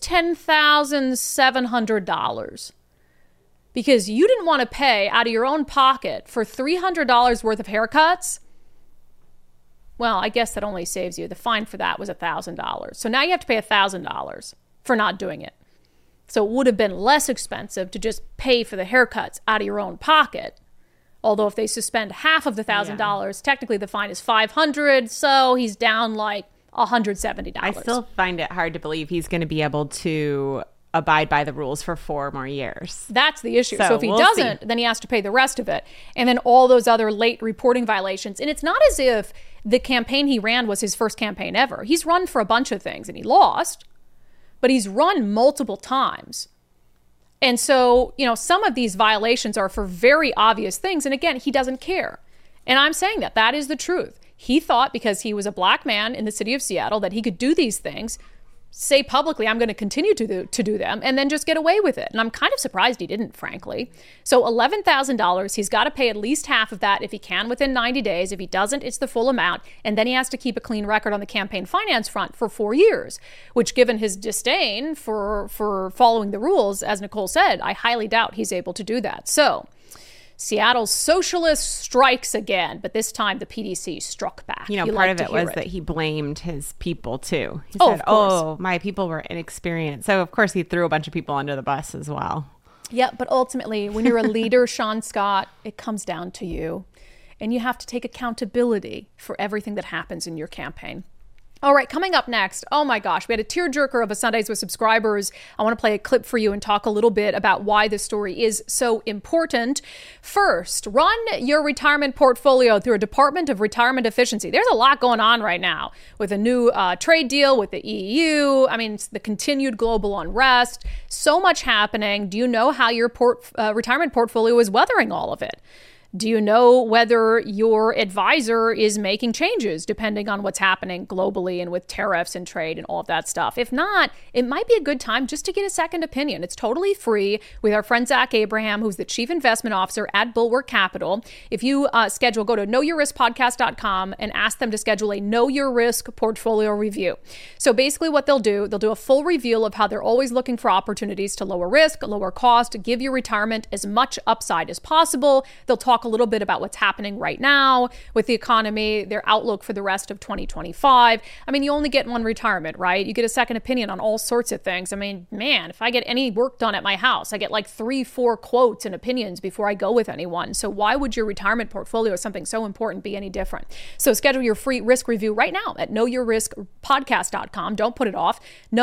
$10,700. Because you didn't want to pay out of your own pocket for $300 worth of haircuts. Well, I guess that only saves you. The fine for that was $1,000. So now you have to pay $1,000 for not doing it. So it would have been less expensive to just pay for the haircuts out of your own pocket. Although if they suspend half of the $1,000, technically the fine is $500. So he's down like $170. I still find it hard to believe he's going to be able to abide by the rules for 4 more years. That's the issue. So if he doesn't, then he has to pay the rest of it. And then all those other late reporting violations. And it's not as if the campaign he ran was his first campaign ever. He's run for a bunch of things and he lost, but he's run multiple times. And so, some of these violations are for very obvious things. And again, he doesn't care. And I'm saying that is the truth. He thought because he was a black man in the city of Seattle that he could do these things, say publicly, I'm going to continue to do them, and then just get away with it. And I'm kind of surprised he didn't, frankly. So $11,000, he's got to pay at least half of that if he can within 90 days. If he doesn't, it's the full amount. And then he has to keep a clean record on the campaign finance front for 4 years, which, given his disdain for following the rules, as Nicole said, I highly doubt he's able to do that. So Seattle's socialist strikes again, but this time the PDC struck back. You know, part of it was that he blamed his people too. He Oh, said, of course. "Oh, my people were inexperienced." So of course he threw a bunch of people under the bus as well. Yeah, but ultimately, when you're a leader, Sean Scott, it comes down to you. And you have to take accountability for everything that happens in your campaign. All right, coming up next, oh my gosh, we had a tearjerker of a Sundays with Subscribers. I want to play a clip for you and talk a little bit about why this story is so important. First, run your retirement portfolio through a Department of Retirement Efficiency. There's a lot going on right now with a new trade deal with the EU. I mean, the continued global unrest, so much happening. Do you know how your retirement portfolio is weathering all of it? Do you know whether your advisor is making changes depending on what's happening globally and with tariffs and trade and all of that stuff? If not, it might be a good time just to get a second opinion. It's totally free with our friend Zach Abraham, who's the Chief Investment Officer at Bulwark Capital. If you go to knowyourriskpodcast.com and ask them to schedule a Know Your Risk portfolio review. So basically what they'll do a full review of how they're always looking for opportunities to lower risk, lower cost, give your retirement as much upside as possible. They'll talk a little bit about what's happening right now with the economy, their outlook for the rest of 2025. I mean, you only get one retirement, right? You get a second opinion on all sorts of things. I mean, man, if I get any work done at my house, I get like 3-4 quotes and opinions before I go with anyone. So why would your retirement portfolio, something so important, be any different? So schedule your free risk review right now at knowyourriskpodcast.com. Don't put it off.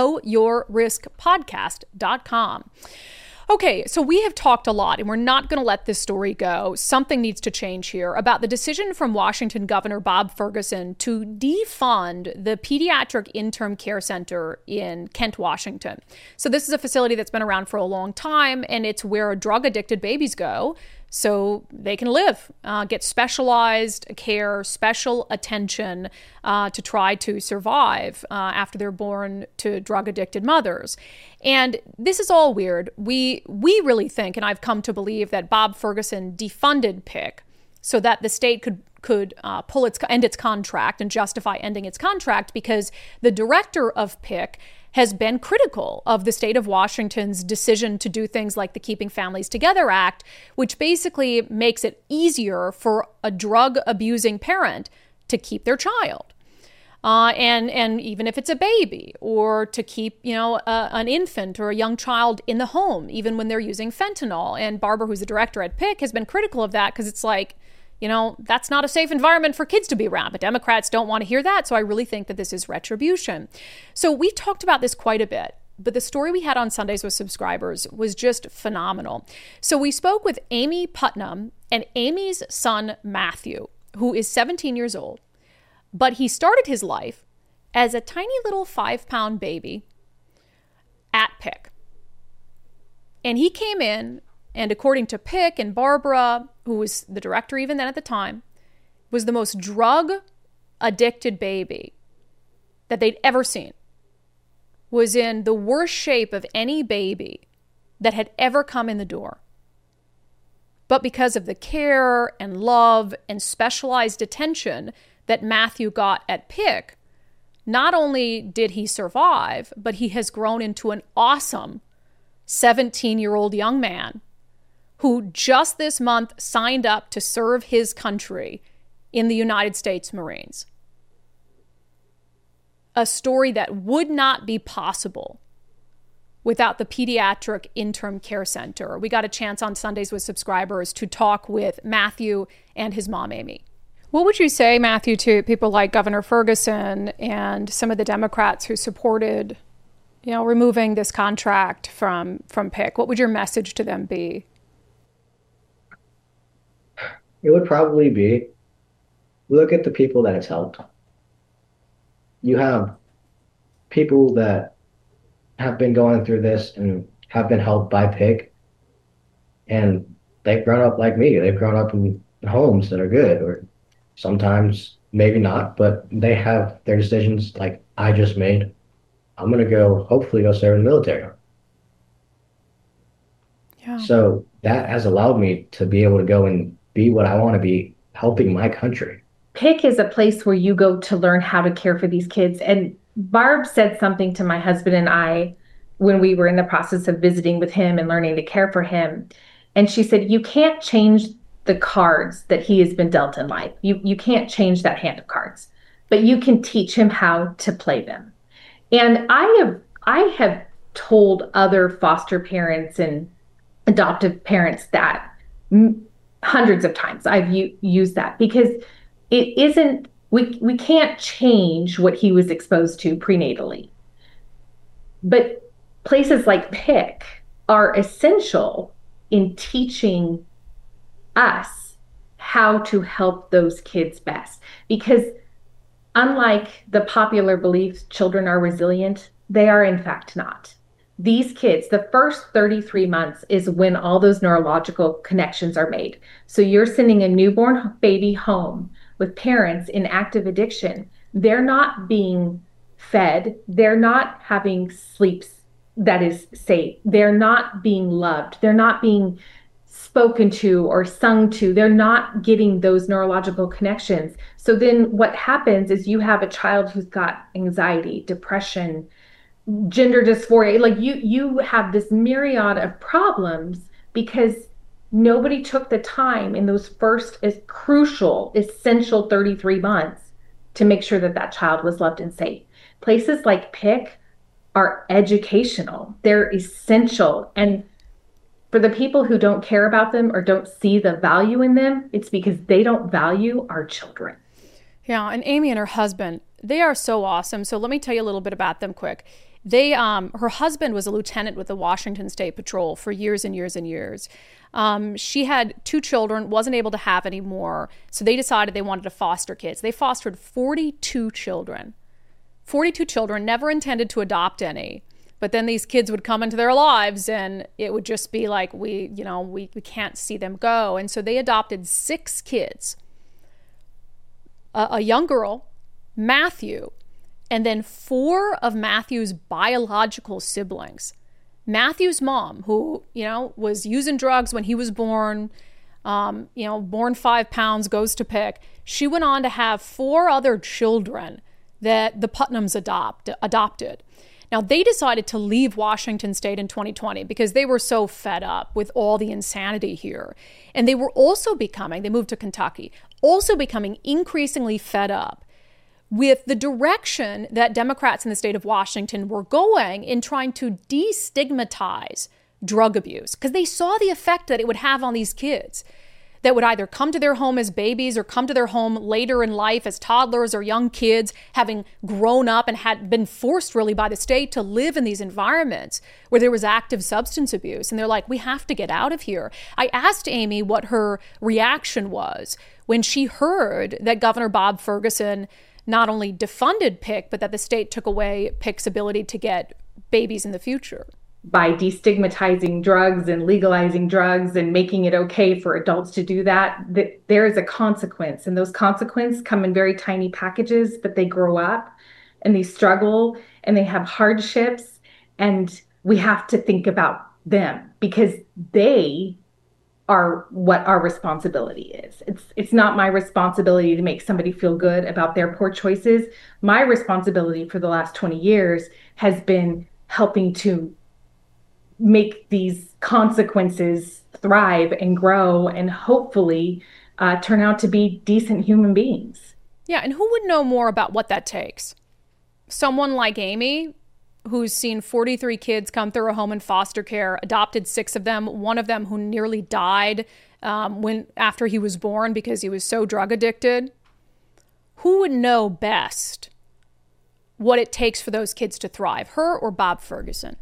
Knowyourriskpodcast.com. Okay, so we have talked a lot, and we're not going to let this story go. Something needs to change here about the decision from Washington Governor Bob Ferguson to defund the Pediatric Interim Care Center in Kent, Washington. So this is a facility that's been around for a long time, and it's where drug-addicted babies go so they can live, get specialized care, special attention to try to survive after they're born to drug-addicted mothers. And this is all weird. We really think, and I've come to believe, that Bob Ferguson defunded PIC so that the state could end its contract and justify ending its contract, because the director of PIC has been critical of the state of Washington's decision to do things like the Keeping Families Together Act, which basically makes it easier for a drug-abusing parent to keep their child. And even if it's a baby, or to keep, an infant or a young child in the home, even when they're using fentanyl. And Barbara, who's the director at PIC, has been critical of that because it's like, that's not a safe environment for kids to be around. But Democrats don't want to hear that. So I really think that this is retribution. So we talked about this quite a bit. But the story we had on Sundays with Subscribers was just phenomenal. So we spoke with Amy Putnam and Amy's son, Matthew, who is 17 years old. But he started his life as a tiny little 5-pound baby at PIC. And he came in, and according to PIC and Barbara, who was the director even then at the time, was the most drug-addicted baby that they'd ever seen. Was in the worst shape of any baby that had ever come in the door. But because of the care and love and specialized attention that Matthew got at PIC, not only did he survive, but he has grown into an awesome 17-year-old young man who just this month signed up to serve his country in the United States Marines. A story that would not be possible without the Pediatric Interim Care Center. We got a chance on Sundays with Subscribers to talk with Matthew and his mom, Amy. What would you say, Matthew, to people like Governor Ferguson and some of the Democrats who supported, removing this contract from PIC? What would your message to them be? It would probably be, look at the people that it's helped. You have people that have been going through this and have been helped by PIC, and they've grown up like me. They've grown up in homes that are good, or sometimes maybe not, but they have their decisions like I just made. I'm going to hopefully go serve in the military. Yeah. So that has allowed me to be able to go and be what I want to be, helping my country. PIC is a place where you go to learn how to care for these kids. And Barb said something to my husband and I when we were in the process of visiting with him and learning to care for him. And she said, you can't change the cards that he has been dealt in life. You can't change that hand of cards, but you can teach him how to play them. And I have told other foster parents and adoptive parents that hundreds of times. I've used that because it isn't, we can't change what he was exposed to prenatally. But places like PIC are essential in teaching us how to help those kids best. Because unlike the popular belief children are resilient, they are in fact not. These kids, the first 33 months is when all those neurological connections are made. So you're sending a newborn baby home with parents in active addiction. They're not being fed. They're not having sleeps that is safe. They're not being loved. They're not being spoken to or sung to. They're not getting those neurological connections. So then what happens is you have a child who's got anxiety, depression, gender dysphoria. Like you have this myriad of problems because nobody took the time in those first crucial, essential 33 months to make sure that that child was loved and safe. Places like PIC are educational. They're essential. And for the people who don't care about them or don't see the value in them, it's because they don't value our children. Yeah, and Amy and her husband, they are so awesome. So let me tell you a little bit about them quick. Her husband was a lieutenant with the Washington State Patrol for years and years and years. She had 2 children, wasn't able to have any more. So they decided they wanted to foster kids. They fostered 42 children. 42 children, never intended to adopt any. But then these kids would come into their lives and it would just be like, we can't see them go. And so they adopted 6 kids. A young girl, Matthew, and then 4 of Matthew's biological siblings. Matthew's mom, who, was using drugs when he was born, born 5 pounds, goes to PIC. She went on to have 4 other children that the Putnams adopted. Now, they decided to leave Washington State in 2020 because they were so fed up with all the insanity here. And they were also they moved to Kentucky, also becoming increasingly fed up with the direction that Democrats in the state of Washington were going in trying to destigmatize drug abuse, because they saw the effect that it would have on these kids that would either come to their home as babies or come to their home later in life as toddlers or young kids, having grown up and had been forced really by the state to live in these environments where there was active substance abuse. And they're like, we have to get out of here. I asked Amy what her reaction was when she heard that Governor Bob Ferguson not only defunded PIC, but that the state took away PIC's ability to get babies in the future. By destigmatizing drugs and legalizing drugs and making it okay for adults to do that there is a consequence. And those consequences come in very tiny packages, but they grow up and they struggle and they have hardships. And we have to think about them because they are what our responsibility is. It's not my responsibility to make somebody feel good about their poor choices. My responsibility for the last 20 years has been helping to make these consequences thrive and grow and hopefully turn out to be decent human beings. Yeah, and who would know more about what that takes? Someone like Amy, who's seen 43 kids come through her home in foster care, adopted 6 of them, one of them who nearly died after he was born because he was so drug addicted. Who would know best what it takes for those kids to thrive, her or Bob Ferguson?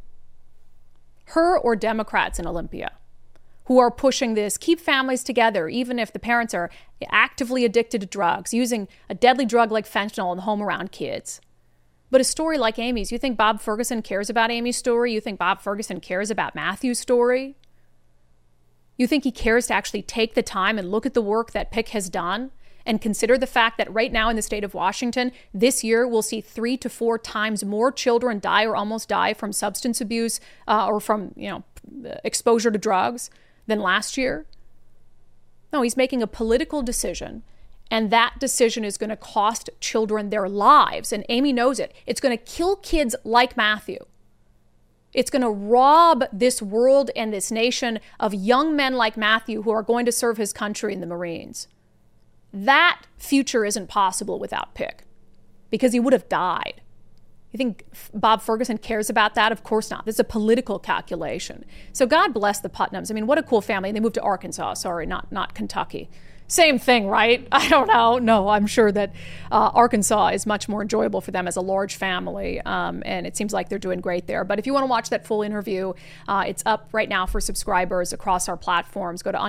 Her or Democrats in Olympia who are pushing this, keep families together, even if the parents are actively addicted to drugs, using a deadly drug like fentanyl in the home around kids. But a story like Amy's, you think Bob Ferguson cares about Amy's story? You think Bob Ferguson cares about Matthew's story? You think he cares to actually take the time and look at the work that PIC has done and consider the fact that right now in the state of Washington, this year we'll see 3 to 4 times more children die or almost die from substance abuse or from exposure to drugs than last year? No, he's making a political decision, and that decision is going to cost children their lives. And Amy knows it. It's going to kill kids like Matthew. It's going to rob this world and this nation of young men like Matthew who are going to serve his country in the Marines. That future isn't possible without Pick, because he would have died. You think Bob Ferguson cares about that? Of course not. This is a political calculation. So God bless the Putnams. I mean, what a cool family. They moved to Arkansas. Sorry, not Kentucky. Same thing, right? I don't know. No, I'm sure that Arkansas is much more enjoyable for them as a large family, and it seems like they're doing great there. But if you want to watch that full interview, it's up right now for subscribers across our platforms. Go to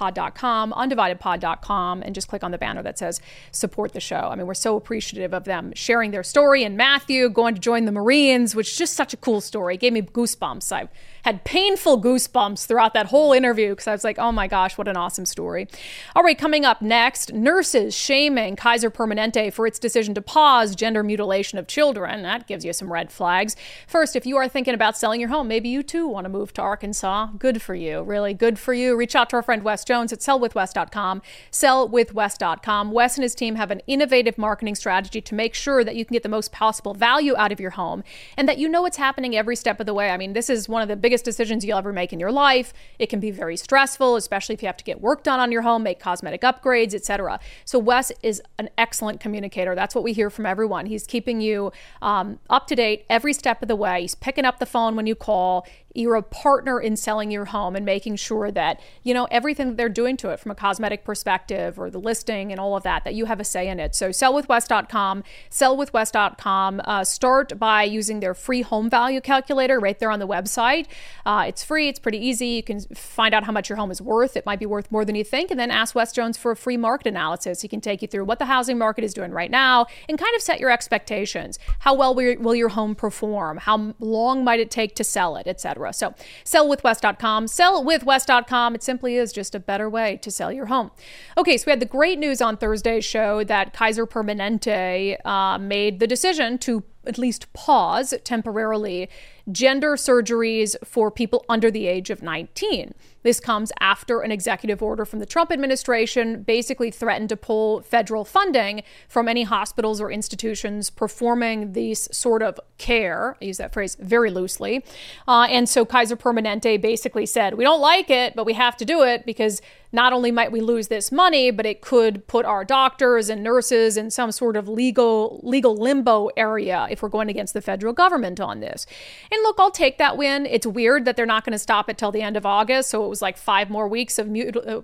undividedpod.com, and just click on the banner that says support the show. I mean, we're so appreciative of them sharing their story, and Matthew going to join the Marines, which is just such a cool story. It gave me goosebumps. I had painful goosebumps throughout that whole interview because I was like, oh my gosh, what an awesome story. All right, coming up next, nurses shaming Kaiser Permanente for its decision to pause gender mutilation of children. That gives you some red flags. First, if you are thinking about selling your home, maybe you too want to move to Arkansas. Good for you, really good for you. Reach out to our friend Wes Jones at sellwithwes.com, sellwithwes.com. Wes and his team have an innovative marketing strategy to make sure that you can get the most possible value out of your home and that you know what's happening every step of the way. I mean, this is one of the biggest decisions you'll ever make in your life. It can be very stressful, especially if you have to get work done on your home, make cosmetic upgrades, etc. So Wes is an excellent communicator. That's what we hear from everyone. He's keeping you up to date every step of the way. He's picking up the phone when you call. You're a partner in selling your home and making sure that, you know, everything that they're doing to it from a cosmetic perspective or the listing and all of that, that you have a say in it. So sellwithwes.com, sellwithwes.com. Start by using their free home value calculator right there on the website. It's free. It's pretty easy. You can find out how much your home is worth. It might be worth more than you think. And then ask Wes Jones for a free market analysis. He can take you through what the housing market is doing right now and kind of set your expectations. How well will your home perform? How long might it take to sell it, etc. So sellwithwes.com, sellwithwes.com. It simply is just a better way to sell your home. Okay, so we had the great news on Thursday's show that Kaiser Permanente made the decision to at least pause temporarily gender surgeries for people under the age of 19. This comes after an executive order from the Trump administration basically threatened to pull federal funding from any hospitals or institutions performing these sort of care. I use that phrase very loosely. And so Kaiser Permanente basically said, we don't like it, but we have to do it because not only might we lose this money, but it could put our doctors and nurses in some sort of legal limbo area if we're going against the federal government on this. And look, I'll take that win. It's weird that they're not going to stop it till the end of August. So it was like 5 more weeks of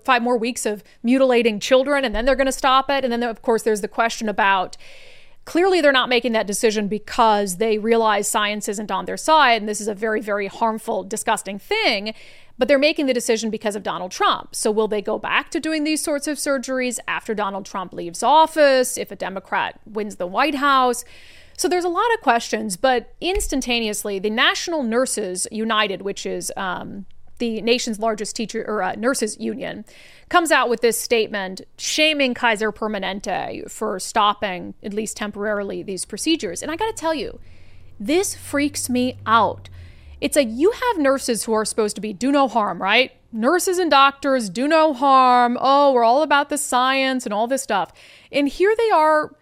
mutilating children, and then they're going to stop it. And then, of course, there's the question about clearly they're not making that decision because they realize science isn't on their side. And this is a very, very harmful, disgusting thing. But they're making the decision because of Donald Trump. So will they go back to doing these sorts of surgeries after Donald Trump leaves office, if a Democrat wins the White House? So there's a lot of questions, but instantaneously, the National Nurses United, which is the nation's largest nurses union, comes out with this statement shaming Kaiser Permanente for stopping, at least temporarily, these procedures. And I got to tell you, this freaks me out. It's like you have nurses who are supposed to be do no harm, right? Nurses and doctors do no harm. Oh, we're all about the science and all this stuff. And here they are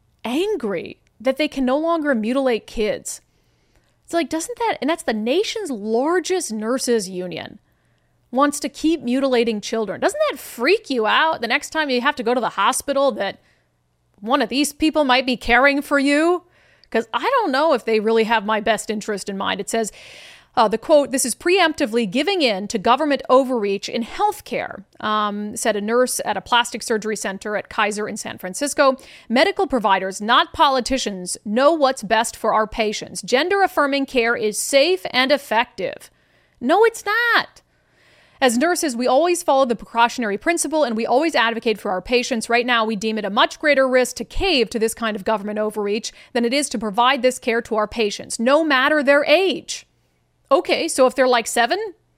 angry that they can no longer mutilate kids. It's like, and that's the nation's largest nurses union, wants to keep mutilating children. Doesn't that freak you out the next time you have to go to the hospital that one of these people might be caring for you? Because I don't know if they really have my best interest in mind. It says, the quote, "This is preemptively giving in to government overreach in healthcare," said a nurse at a plastic surgery center at Kaiser in San Francisco. "Medical providers, not politicians, know what's best for our patients. Gender-affirming care is safe and effective." No, it's not. As nurses, we always follow the precautionary principle and we always advocate for our patients. Right now, we deem it a much greater risk to cave to this kind of government overreach than it is to provide this care to our patients, no matter their age. Okay, so if they're like 7,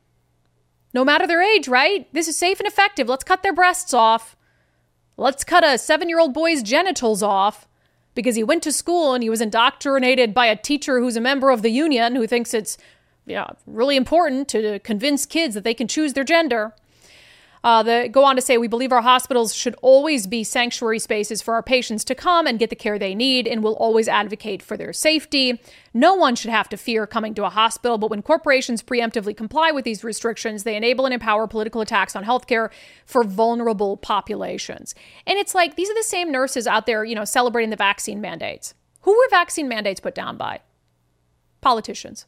no matter their age, right? This is safe and effective. Let's cut their breasts off. Let's cut a 7-year-old boy's genitals off because he went to school and he was indoctrinated by a teacher who's a member of the union who thinks it's really important to convince kids that they can choose their gender. They go on to say, we believe our hospitals should always be sanctuary spaces for our patients to come and get the care they need, and will always advocate for their safety. No one should have to fear coming to a hospital, but when corporations preemptively comply with these restrictions, they enable and empower political attacks on healthcare for vulnerable populations. And it's like, these are the same nurses out there, celebrating the vaccine mandates. Who were vaccine mandates put down by? Politicians.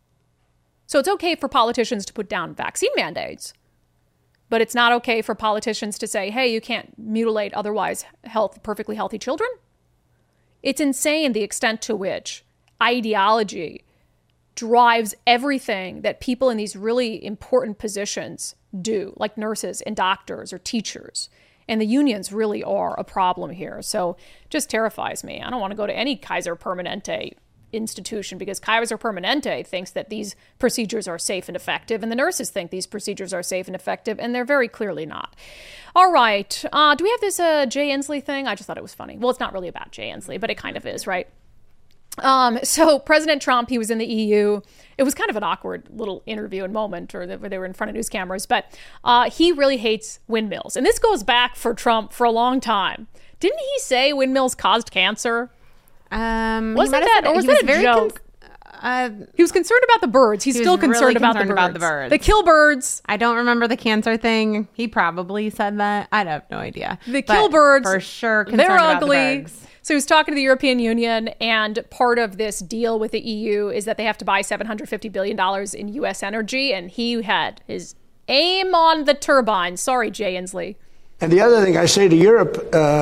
So it's okay for politicians to put down vaccine mandates, but it's not okay for politicians to say, hey, you can't mutilate otherwise perfectly healthy children. It's insane the extent to which ideology drives everything that people in these really important positions do, like nurses and doctors or teachers. And the unions really are a problem here. So just terrifies me. I don't want to go to any Kaiser Permanente institution because Kaiser Permanente thinks that these procedures are safe and effective, and the nurses think these procedures are safe and effective, and they're very clearly not. All right. Do we have this Jay Inslee thing? I just thought it was funny. Well, it's not really about Jay Inslee, but it kind of is, right? So President Trump, he was in the EU. It was kind of an awkward little interview and moment, where they were in front of news cameras, but he really hates windmills. And this goes back for Trump for a long time. Didn't he say windmills caused cancer? Wasn't that, or was that a joke? He was concerned about the birds. He's still concerned, really about the birds. They kill birds. I don't remember the cancer thing. He probably said that. I have no idea. They kill birds. For sure. They're ugly. So he was talking to the European Union, and part of this deal with the EU is that they have to buy $750 billion in U.S. energy, and he had his aim on the turbine. Sorry, Jay Inslee. And the other thing I say to Europe,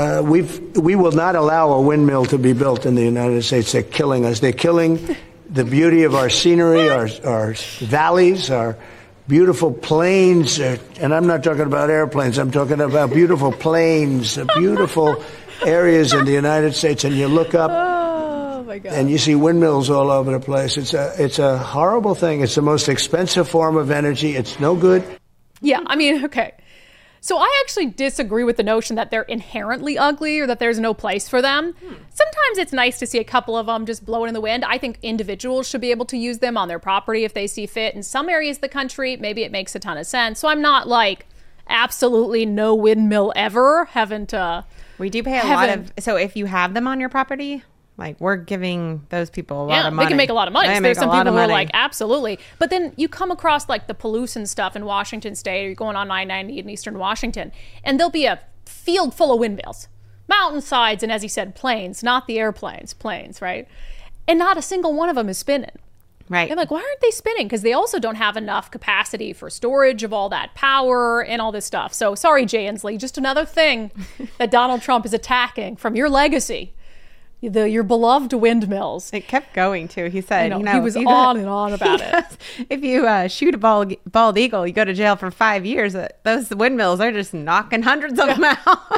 we will not allow a windmill to be built in the United States. They're killing us. They're killing the beauty of our scenery, our valleys, our beautiful plains. And I'm not talking about airplanes. I'm talking about beautiful plains, beautiful areas in the United States. And you look up and you see windmills all over the place. It's a horrible thing. It's the most expensive form of energy. It's no good. Yeah, I mean, okay. So I actually disagree with the notion that they're inherently ugly or that there's no place for them. Sometimes it's nice to see a couple of them just blowing in the wind. I think individuals should be able to use them on their property if they see fit. In some areas of the country, maybe it makes a ton of sense. So I'm not like absolutely no windmill ever. We do pay a lot of, so if you have them on your property, like, we're giving those people a lot of money. They can make a lot of money. So there's some people who are like, absolutely. But then you come across like the Palouse stuff in Washington State, or you're going on I-90 in Eastern Washington, and there'll be a field full of windmills, mountainsides, and as he said, planes, not the airplanes, planes, right? And not a single one of them is spinning. Right. I'm like, why aren't they spinning? Because they also don't have enough capacity for storage of all that power and all this stuff. So sorry, Jay Inslee, just another thing that Donald Trump is attacking from your legacy. Your beloved windmills. It kept going too. He said, he was on and on about it. If you shoot a bald eagle, you go to jail for 5 years. Those windmills are just knocking hundreds of them out.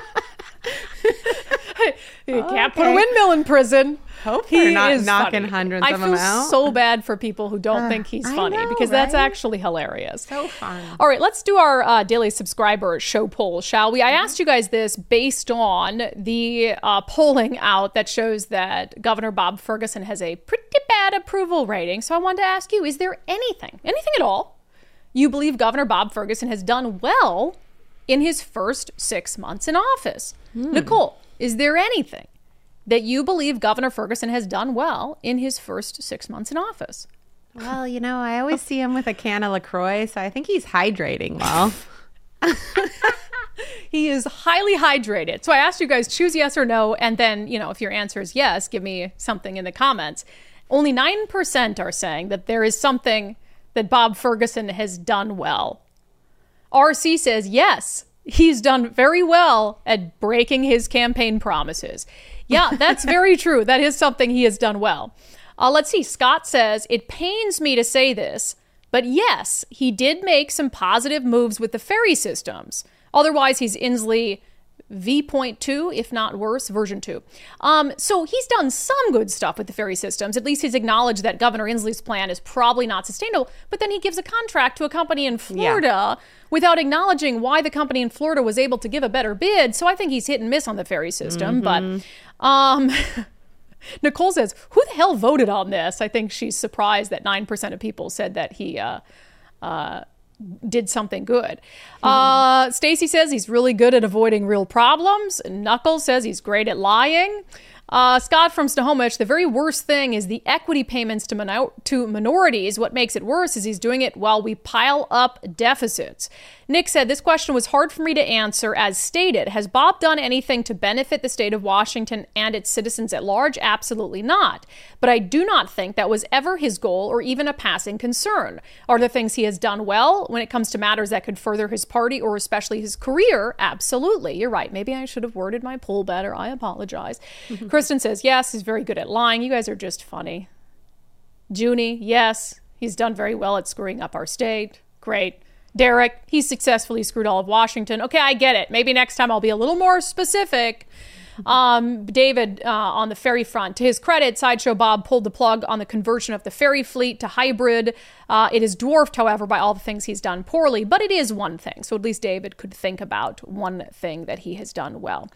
You can't put a windmill in prison. Hopefully they're not knocking hundreds of them out. I feel so bad for people who don't think he's funny, because that's actually hilarious. So fun. All right, let's do our daily subscriber show poll, shall we? I asked you guys this based on the polling out that shows that Governor Bob Ferguson has a pretty bad approval rating. So I wanted to ask you, is there anything at all, you believe Governor Bob Ferguson has done well in his first 6 months in office? Nicole, is there anything that you believe Governor Ferguson has done well in his first 6 months in office? Well, I always see him with a can of LaCroix, so I think he's hydrating well. He is highly hydrated. So I asked you guys, choose yes or no, and then, if your answer is yes, give me something in the comments. Only 9% are saying that there is something that Bob Ferguson has done well. RC says yes, he's done very well at breaking his campaign promises. Yeah, that's very true. That is something he has done well. Let's see. Scott says, it pains me to say this, but yes, he did make some positive moves with the ferry systems. Otherwise, he's Inslee V.2, if not worse, version 2. So he's done some good stuff with the ferry systems. At least he's acknowledged that Governor Inslee's plan is probably not sustainable. But then he gives a contract to a company in Florida without acknowledging why the company in Florida was able to give a better bid. So I think he's hit and miss on the ferry system. But Nicole says, who the hell voted on this? I think she's surprised that 9% of people said that he did something good. Stacy says he's really good at avoiding real problems. Knuckles says he's great at lying. Scott from Snohomish, the very worst thing is the equity payments to minorities. What makes it worse is he's doing it while we pile up deficits. Nick said, this question was hard for me to answer as stated. Has Bob done anything to benefit the state of Washington and its citizens at large? Absolutely not. But I do not think that was ever his goal or even a passing concern. Are there things he has done well when it comes to matters that could further his party or especially his career? Absolutely. You're right. Maybe I should have worded my poll better. I apologize. Kristen says, yes, he's very good at lying. You guys are just funny. Junie, yes, he's done very well at screwing up our state. Great. Derek, he successfully screwed all of Washington. Okay, I get it. Maybe next time I'll be a little more specific. David, on the ferry front, to his credit, Sideshow Bob pulled the plug on the conversion of the ferry fleet to hybrid. It is dwarfed, however, by all the things he's done poorly, but it is one thing. So at least David could think about one thing that he has done well.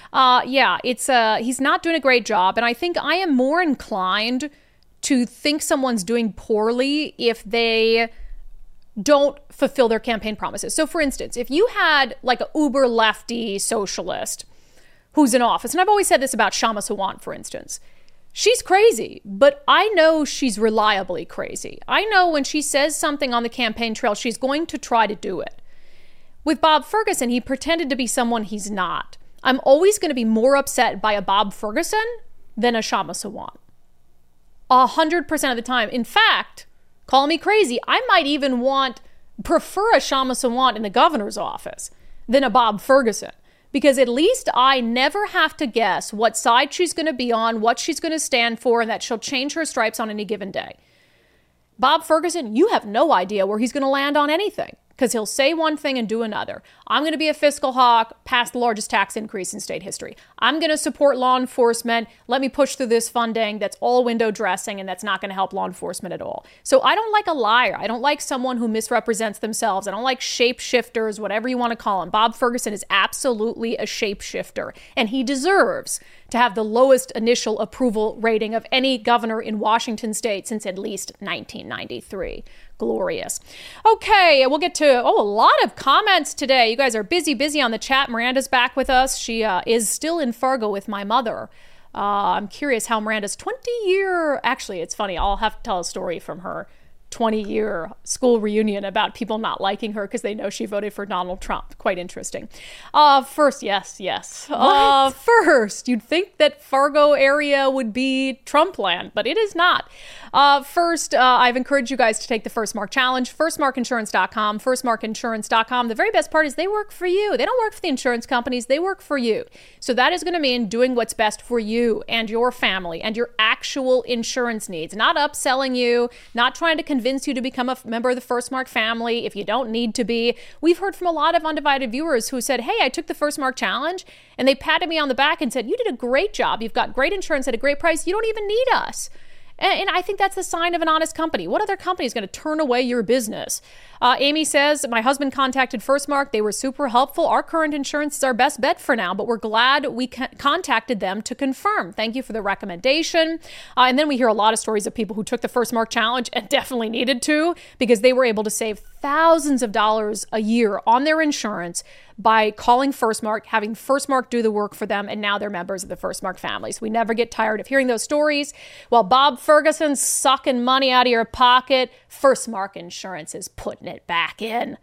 He's not doing a great job. And I think I am more inclined to think someone's doing poorly if they don't fulfill their campaign promises. So for instance, if you had like a uber lefty socialist who's in office, and I've always said this about Kshama Sawant, for instance, she's crazy, but I know she's reliably crazy. I know when she says something on the campaign trail, she's going to try to do it. With Bob Ferguson, he pretended to be someone he's not. I'm always going to be more upset by a Bob Ferguson than a Kshama Sawant. 100% of the time. In fact, call me crazy, I might even prefer a Kshama Sawant in the governor's office than a Bob Ferguson. Because at least I never have to guess what side she's going to be on, what she's going to stand for, and that she'll change her stripes on any given day. Bob Ferguson, you have no idea where he's going to land on anything, because he'll say one thing and do another. I'm going to be a fiscal hawk, pass the largest tax increase in state history. I'm going to support law enforcement. Let me push through this funding that's all window dressing and that's not going to help law enforcement at all. So I don't like a liar. I don't like someone who misrepresents themselves. I don't like shapeshifters, whatever you want to call them. Bob Ferguson is absolutely a shapeshifter, and he deserves to have the lowest initial approval rating of any governor in Washington state since at least 1993. Glorious. Okay, we'll get to a lot of comments today. You guys are busy on the chat. Miranda's back with us. She is still in Fargo with my mother. I'm curious how Miranda's 20-year... Actually, it's funny. I'll have to tell a story from her 20-year school reunion about people not liking her because they know she voted for Donald Trump. Quite interesting. First, yes. First, you'd think that Fargo area would be Trump land, but it is not. First, I've encouraged you guys to take the First Mark Challenge. FirstMarkInsurance.com. FirstMarkInsurance.com. The very best part is they work for you. They don't work for the insurance companies. They work for you. So that is going to mean doing what's best for you and your family and your actual insurance needs. Not upselling you, not trying to convince you to become a member of the First Mark family if you don't need to be. We've heard from a lot of Undivided viewers who said, hey, I took the First Mark Challenge, and they patted me on the back and said, you did a great job. You've got great insurance at a great price. You don't even need us. And I think that's the sign of an honest company. What other company is going to turn away your business? Amy says, my husband contacted First Mark. They were super helpful. Our current insurance is our best bet for now, but we're glad we contacted them to confirm. Thank you for the recommendation. And then we hear a lot of stories of people who took the First Mark Challenge and definitely needed to because they were able to save thousands of dollars a year on their insurance by calling First Mark, having First Mark do the work for them, and now they're members of the First Mark family. So we never get tired of hearing those stories. While Bob Ferguson's sucking money out of your pocket, First Mark Insurance is putting it back in.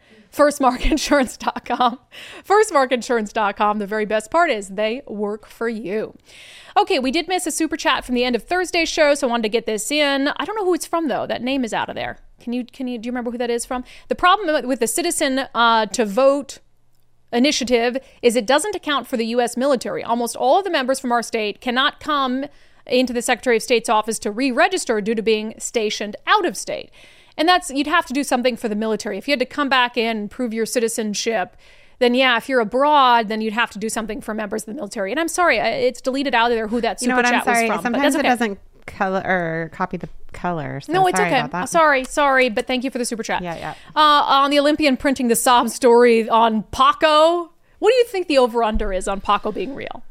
FirstMarkInsurance.com. FirstMarkInsurance.com. The very best part is they work for you. Okay, we did miss a super chat from the end of Thursday's show, so I wanted to get this in. I don't know who it's from, though. That name is out of there. Do you remember who that is from? The problem with the Citizen to Vote initiative is it doesn't account for the U.S. military. Almost all of the members from our state cannot come into the Secretary of State's office to re-register due to being stationed out of state. And you'd have to do something for the military. If you had to come back in and prove your citizenship, then yeah, if you're abroad, then you'd have to do something for members of the military. And I'm sorry, it's deleted out of there who that super chat was from. Sometimes it doesn't color or copy the color. So no, it's okay. Sorry, but thank you for the super chat. Yeah. On the Olympian printing the sob story on Paco, what do you think the over-under is on Paco being real?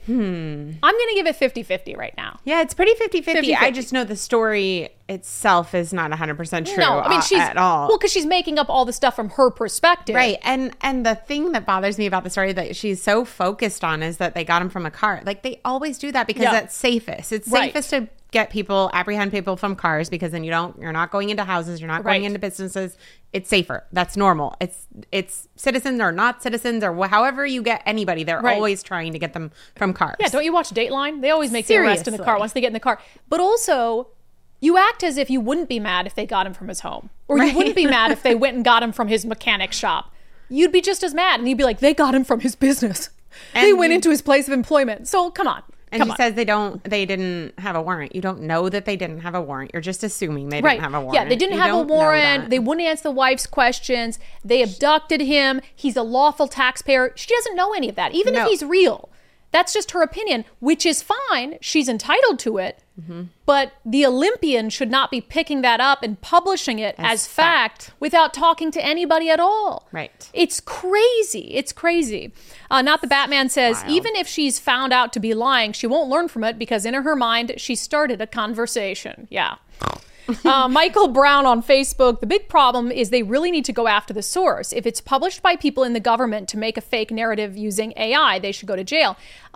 I'm going to give it 50-50 right now. Yeah, it's pretty 50-50. 50-50. I just know the story itself is not 100% true No, I mean, she's at all. Well, because she's making up all the stuff from her perspective. Right. And the thing that bothers me about the story that she's so focused on is that they got him from a car. Like, they always do that because that's safest. It's Right. safest to apprehend people from cars, because then you're not going into houses, you're not going into businesses. It's safer. That's normal. It's citizens or not citizens or however you get anybody, they're always trying to get them from cars. Yeah, don't you watch Dateline? They always make the arrest in the car once they get in the car. But also, you act as if you wouldn't be mad if they got him from his home. Or you wouldn't be mad if they went and got him from his mechanic shop. You'd be just as mad. And you'd be like, they got him from his business. They went into his place of employment. So come on. And she says they didn't have a warrant. You don't know that they didn't have a warrant. You're just assuming they didn't have a warrant. Yeah, they didn't have a warrant. They wouldn't answer the wife's questions. They abducted him. He's a lawful taxpayer. She doesn't know any of that, even if he's real. That's just her opinion, which is fine. She's entitled to it. But the Olympian should not be picking that up and publishing it as fact without talking to anybody at all. Right. It's crazy. It's crazy. Not the Batman says, even if she's found out to be lying, she won't learn from it because in her mind, she started a conversation. Yeah. Michael Brown on Facebook, the big problem is they really need to go after the source. If it's published by people in the government to make a fake narrative using AI, they should go to jail.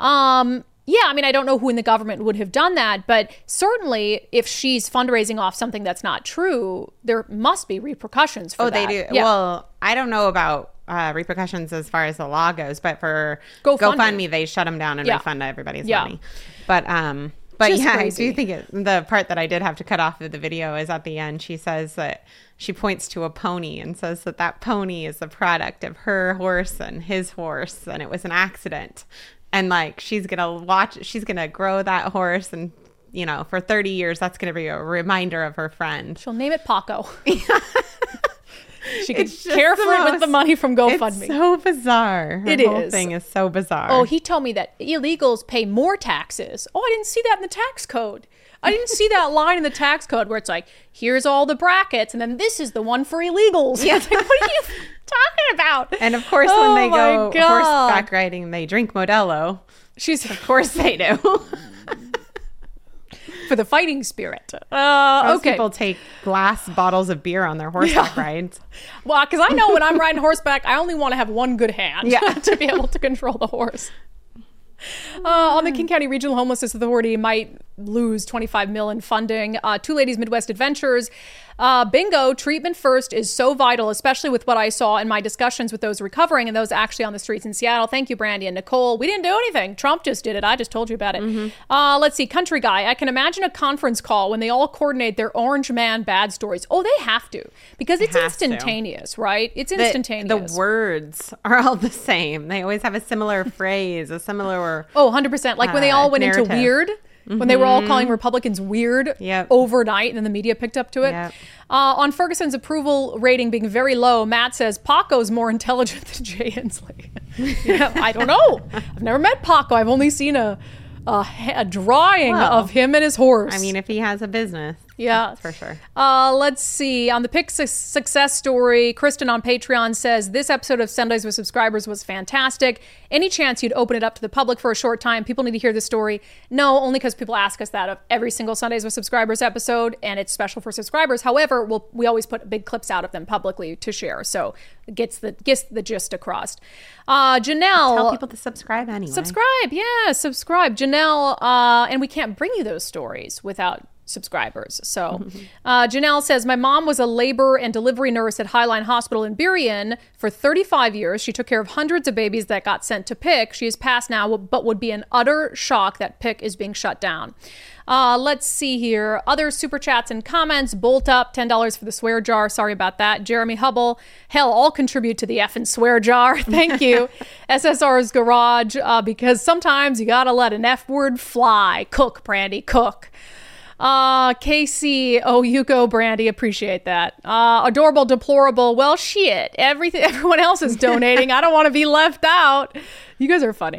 Yeah, I mean, I don't know who in the government would have done that, but certainly if she's fundraising off something that's not true, there must be repercussions for that. Oh, they do. Yeah. Well, I don't know about repercussions as far as the law goes, but for GoFundMe, they shut them down and refund everybody's money. But Just yeah, crazy. I do think the part that I did have to cut off of the video is at the end. She says that she points to a pony and says that pony is the product of her horse and his horse, and it was an accident. And like, she's going to grow that horse, and, you know, for 30 years, that's going to be a reminder of her friend. She'll name it Paco. She could care for it with the money from GoFundMe. It's so bizarre. Her whole thing is so bizarre. Oh, he told me that illegals pay more taxes. Oh, I didn't see that in the tax code. I didn't see that line in the tax code where it's like, here's all the brackets, and then this is the one for illegals. Yeah. It's like, what are you talking about? And of course, when they go horseback riding, they drink Modelo. Of course they do. For the fighting spirit. Most people take glass bottles of beer on their horseback rides. Well, because I know when I'm riding horseback, I only want to have one good hand to be able to control the horse. On the King County Regional Homelessness Authority might lose $25 million funding. Two Ladies Midwest Adventures. Bingo, treatment first is so vital, especially with what I saw in my discussions with those recovering and those actually on the streets in Seattle. Thank you, Brandy and Nicole. We didn't do anything. Trump just did it. I just told you about it. Let's see. Country Guy. I can imagine a conference call when they all coordinate their Orange Man bad stories. Oh, they have to, because it's instantaneous, right? It's instantaneous. The words are all the same. They always have a similar phrase, a similar 100%. Like when they all went narrative. into weird. When they were all calling Republicans weird overnight, and then the media picked up to it. Yep. On Ferguson's approval rating being very low, Matt says Paco's more intelligent than Jay Inslee. I don't know. I've never met Paco. I've only seen a drawing of him and his horse. I mean, if he has a business. Yeah. That's for sure. Let's see. On the Pick Success story, Kristen on Patreon says, this episode of Sundays with Subscribers was fantastic. Any chance you'd open it up to the public for a short time? People need to hear this story. No, only because people ask us that of every single Sundays with Subscribers episode, and it's special for subscribers. However, we always put big clips out of them publicly to share, so it gets the gist across. Janelle. Tell people to subscribe anyway. Subscribe. Janelle, and we can't bring you those stories without subscribers. So Janelle says, my mom was a labor and delivery nurse at Highline Hospital in Burien for 35 years. She took care of hundreds of babies that got sent to PIC. She is passed now, but would be in utter shock that PIC is being shut down. Let's see here. Other super chats and comments. Bolt Up, $10 for the swear jar. Sorry about that. Jeremy Hubble. Hell, I'll contribute to the effing swear jar. Thank you. SSR's Garage, because sometimes you gotta let an F word fly. Cook, Brandy, cook. Casey, you go, Brandy. Appreciate that. Adorable, deplorable. Well, shit. Everyone else is donating. I don't want to be left out. You guys are funny.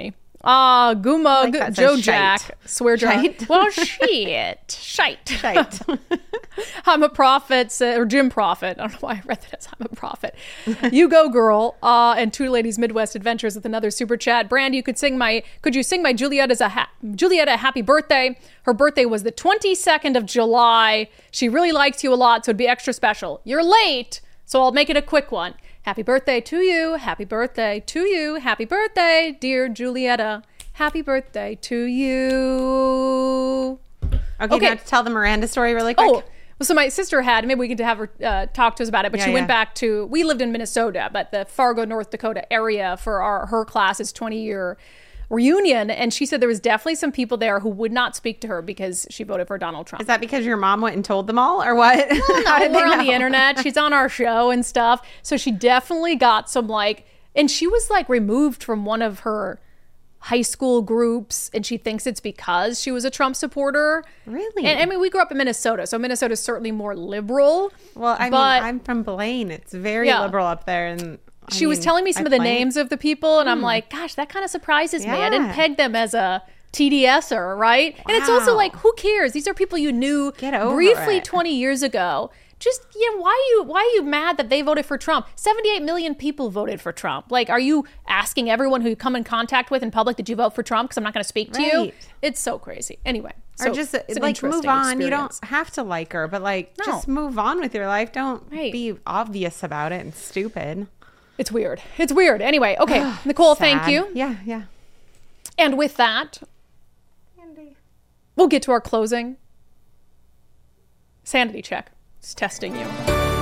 Gumug, that Joe says Jack, shite. swear jar. Shite. Well, shite. Shite. I'm a prophet, or Jim Prophet. I don't know why I read that as I'm a prophet. You go, girl. And Two Ladies Midwest Adventures with another super chat. Brandy, could you sing my Julietta a happy birthday? Her birthday was the 22nd of July. She really likes you a lot, so it'd be extra special. You're late, so I'll make it a quick one. Happy birthday to you. Happy birthday to you. Happy birthday, dear Julietta. Happy birthday to you. Okay, now to tell the Miranda story really quick. Oh, well, so my sister had, maybe we could have her talk to us about it, but she went back to, we lived in Minnesota, but the Fargo, North Dakota area for her class's 20-year reunion. And she said there was definitely some people there who would not speak to her because she voted for Donald Trump. Is that because your mom went and told them all or what? How did we're on the internet. She's on our show and stuff. So she definitely got some and she was removed from one of her high school groups, and she thinks it's because she was a Trump supporter. Really? And I mean, we grew up in Minnesota, so Minnesota's certainly more liberal. Well, I mean, I'm from Blaine. It's very liberal up there. And she was telling me some of the names of the people, and I'm like, gosh, that kind of surprises me. I didn't peg them as a TDSer, right? Wow. And it's also who cares? These are people you knew briefly 20 years ago. Just, why are you mad that they voted for Trump? 78 million people voted for Trump. Are you asking everyone who you come in contact with in public, did you vote for Trump? Because I'm not going to speak to you. It's so crazy. Anyway. Or just move on. Experience. You don't have to like her, but just move on with your life. Don't be obvious about it and stupid. It's weird. It's weird. Anyway, okay. Nicole, thank you. Yeah. And with that, we'll get to our closing sanity check. It's testing you.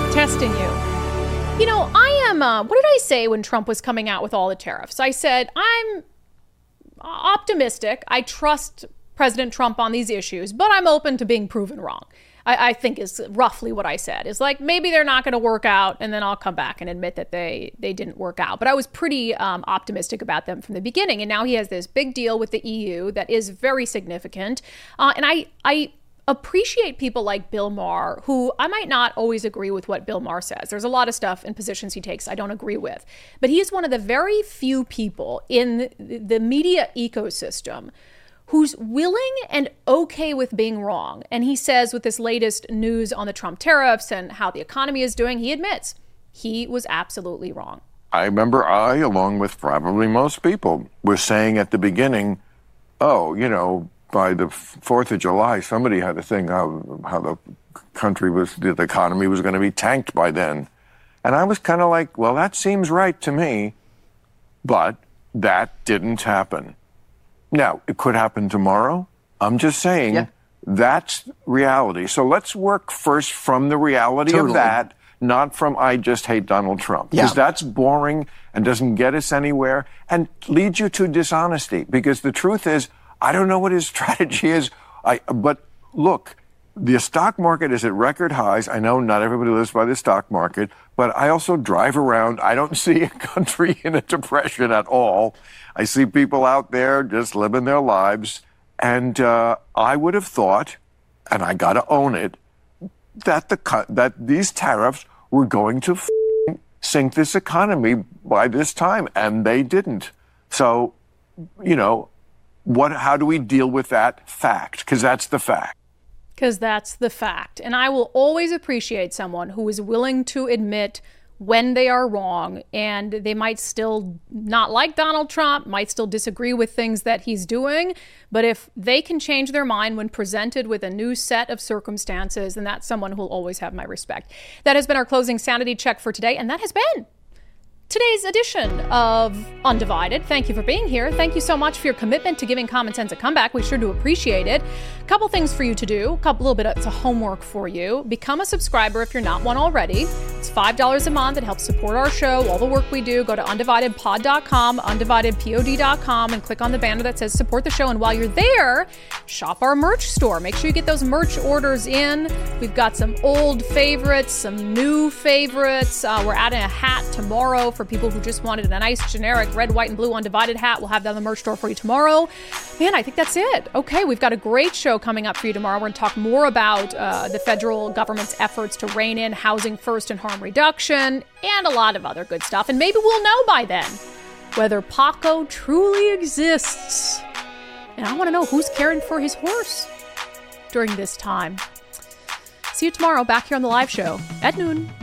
I am, what did I say when Trump was coming out with all the tariffs? I said, I'm optimistic. I trust President Trump on these issues, but I'm open to being proven wrong. I think is roughly what I said. Is maybe they're not going to work out, and then I'll come back and admit that they didn't work out. But I was pretty optimistic about them from the beginning. And now he has this big deal with the EU that is very significant. And I appreciate people like Bill Maher, who I might not always agree with what Bill Maher says. There's a lot of stuff and positions he takes I don't agree with. But he is one of the very few people in the media ecosystem who's willing and okay with being wrong. And he says with this latest news on the Trump tariffs and how the economy is doing, he admits he was absolutely wrong. I remember along with probably most people, was saying at the beginning, by the 4th of July, somebody had to think how the the economy was going to be tanked by then. And I was kind of like, well, that seems right to me, but that didn't happen. Now, it could happen tomorrow. I'm just saying that's reality. So let's work first from the reality of that, not from I just hate Donald Trump. Because that's boring and doesn't get us anywhere and leads you to dishonesty. Because the truth is, I don't know what his strategy is. But look, the stock market is at record highs. I know not everybody lives by the stock market, but I also drive around. I don't see a country in a depression at all. I see people out there just living their lives. And I would have thought, and I got to own it, that these tariffs were going to sink this economy by this time, and they didn't. So, how do we deal with that fact? Because that's the fact. And I will always appreciate someone who is willing to admit when they are wrong, and they might still not like Donald Trump, might still disagree with things that he's doing. But if they can change their mind when presented with a new set of circumstances, then that's someone who will always have my respect. That has been our closing sanity check for today, and that has been today's edition of Undivided. Thank you for being here. Thank you so much for your commitment to giving Common Sense a comeback. We sure do appreciate it. A couple things for you to do, a little bit of homework for you. Become a subscriber if you're not one already. It's $5 a month. It helps support our show, all the work we do. Go to undividedpod.com, undividedpod.com, and click on the banner that says support the show. And while you're there, shop our merch store. Make sure you get those merch orders in. We've got some old favorites, some new favorites. We're adding a hat tomorrow for people who just wanted a nice generic red, white, and blue Undivided hat. We'll have that on the merch store for you tomorrow. Man, I think that's it. Okay, we've got a great show coming up for you tomorrow. We're going to talk more about the federal government's efforts to rein in housing first and harm reduction and a lot of other good stuff. And maybe we'll know by then whether Paco truly exists. And I want to know who's caring for his horse during this time. See you tomorrow back here on the live show at noon.